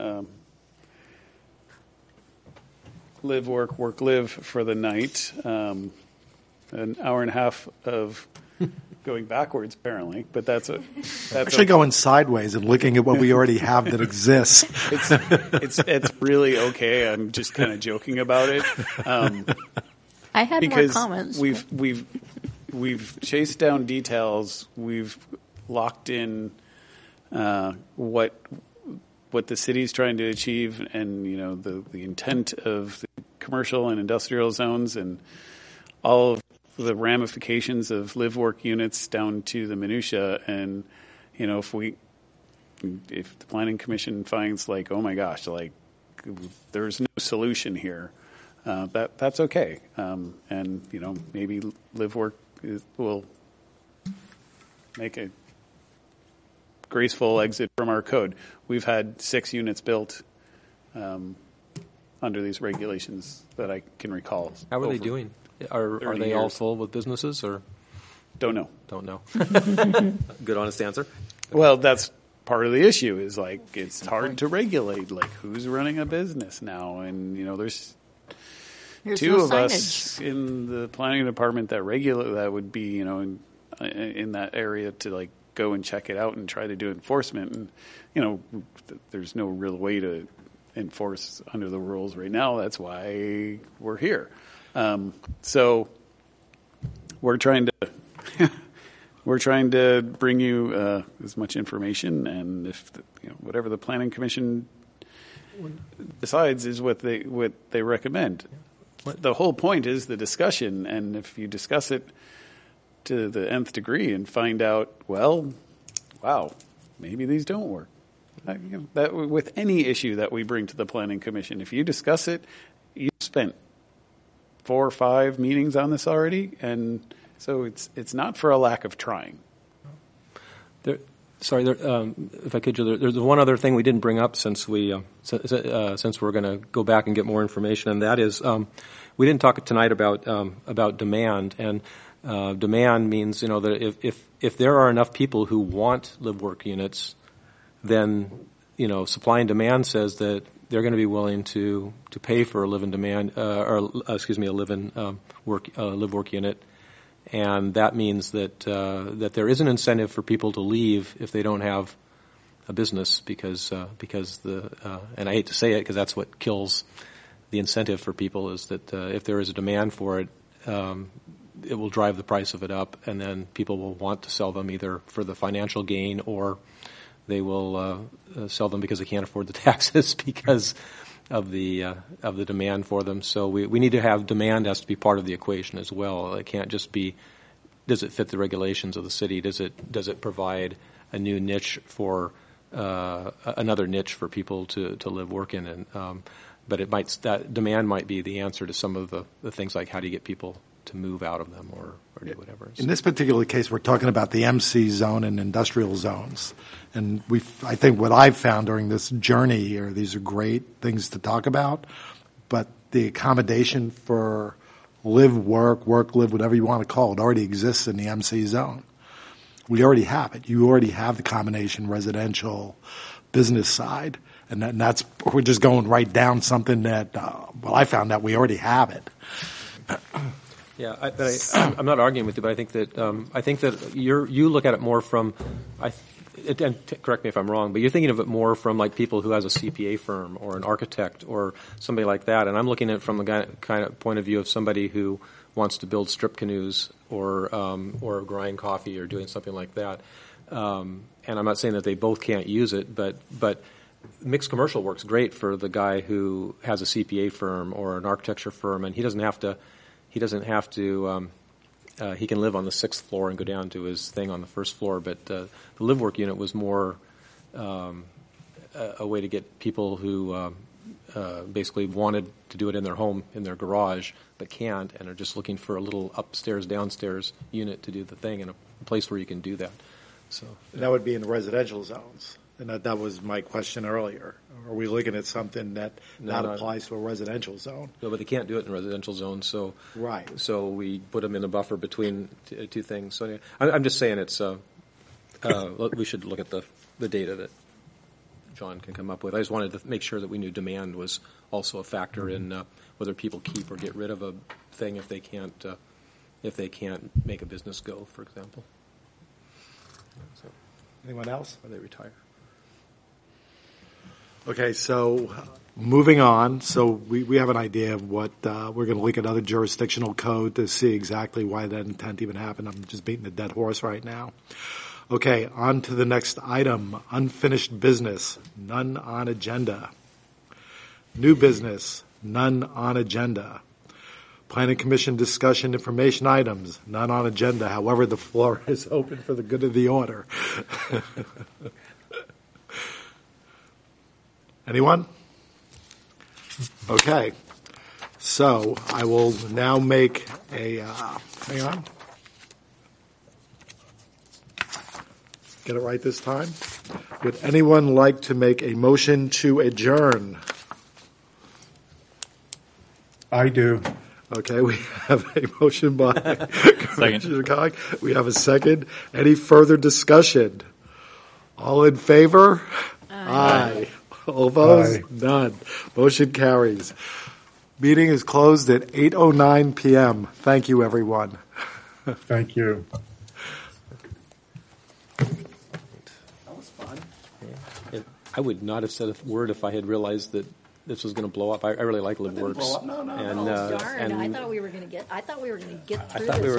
live, work, work, live for the night. An hour and a half of going backwards, apparently, but that's
Actually going sideways and looking at what we already have that exists.
It's really okay. I'm just kind of joking about it.
I had
because
more comments.
we've chased down details. We've locked in what the city's trying to achieve, and the intent of the commercial and industrial zones, and all of the ramifications of live work units down to the minutia. And if the planning commission finds, like, oh my gosh, like there's no solution here, that's okay. And maybe live work will make a graceful exit from our code. We've had 6 units built under these regulations that I can recall.
How are they doing? Are they all full with businesses, or
don't know?
Don't know. Good, honest answer.
Well, that's part of the issue. Is like it's hard to regulate. Like who's running a business now, and there's 2
no
of
signage.
us in the planning department that regulate. That would be in that area to like go and check it out and try to do enforcement. And, there's no real way to enforce under the rules right now. That's why we're here. So we're trying to bring you as much information, and if whatever the planning commission decides is what they recommend. The whole point is the discussion, and if you discuss it to the nth degree and find out, well, wow, maybe these don't work. That with any issue that we bring to the planning commission, if you discuss it, you spent 4 or 5 meetings on this already, and so it's not for a lack of trying.
If I could, there's one other thing we didn't bring up since we're going to go back and get more information, and that is we didn't talk tonight about demand, and demand means that if there are enough people who want live-work units, then supply and demand says that they're going to be willing to pay for a live-work unit. And that means that there is an incentive for people to leave if they don't have a business because and I hate to say it because that's what kills the incentive for people is that if there is a demand for it, it will drive the price of it up, and then people will want to sell them either for the financial gain or they will sell them because they can't afford the taxes because of the demand for them. So we need to have demand has to be part of the equation as well. It can't just be, does it fit the regulations of the city? Does it provide a new niche for another niche for people to live, work in? And but that demand might be the answer to some of the things like how do you get people to move out of them or do whatever.
In this particular case, we're talking about the MC zone and industrial zones. And I think what I've found during this journey here, these are great things to talk about, but the accommodation for live, work, live, whatever you want to call it, already exists in the MC zone. We already have it. You already have the combination residential business side. And that's, we're just going right down something that, I found that we already have it.
Yeah, I'm not arguing with you, but I think that you look at it more from, and correct me if I'm wrong, but you're thinking of it more from like people who has a CPA firm or an architect or somebody like that, and I'm looking at it from the kind of point of view of somebody who wants to build strip canoes or grind coffee or doing something like that. And I'm not saying that they both can't use it, but mixed commercial works great for the guy who has a CPA firm or an architecture firm, and he doesn't have to. He can live on the 6th floor and go down to his thing on the 1st floor. But the live work unit was more a way to get people who basically wanted to do it in their home, in their garage, but can't, and are just looking for a little upstairs, downstairs unit to do the thing in a place where you can do that. So
that would be in the residential zones. And that was my question earlier. Are we looking at something that applies to a residential zone?
No, but they can't do it in a residential zone. So
right.
So we put them in a buffer between two things. So anyway, I'm just saying it's. We should look at the data that John can come up with. I just wanted to make sure that we knew demand was also a factor in whether people keep or get rid of a thing if they can't make a business go, for example. So,
anyone else?
Or they retire.
Okay, so moving on. So we have an idea of what we're going to look at other jurisdictional code to see exactly why that intent even happened. I'm just beating a dead horse right now. Okay, on to the next item. Unfinished business, none on agenda. New business, none on agenda. Planning Commission discussion information items, none on agenda. However, the floor is open for the good of the order. Anyone? Okay. So I will now make a, hang on. Get it right this time. Would anyone like to make a motion to adjourn?
I do.
Okay, we have a motion by Commissioner Cog. We have a second. Any further discussion? All in favor? Aye. All opposed? Aye. None. Motion carries. Meeting is closed at 8:09 p.m. Thank you, everyone.
Thank you.
I would not have said a word if I had realized that this was going to blow up. I really like LiveWorks.
No.
Darn! I thought we were going to get. I thought we were going to get through
thought we
this
were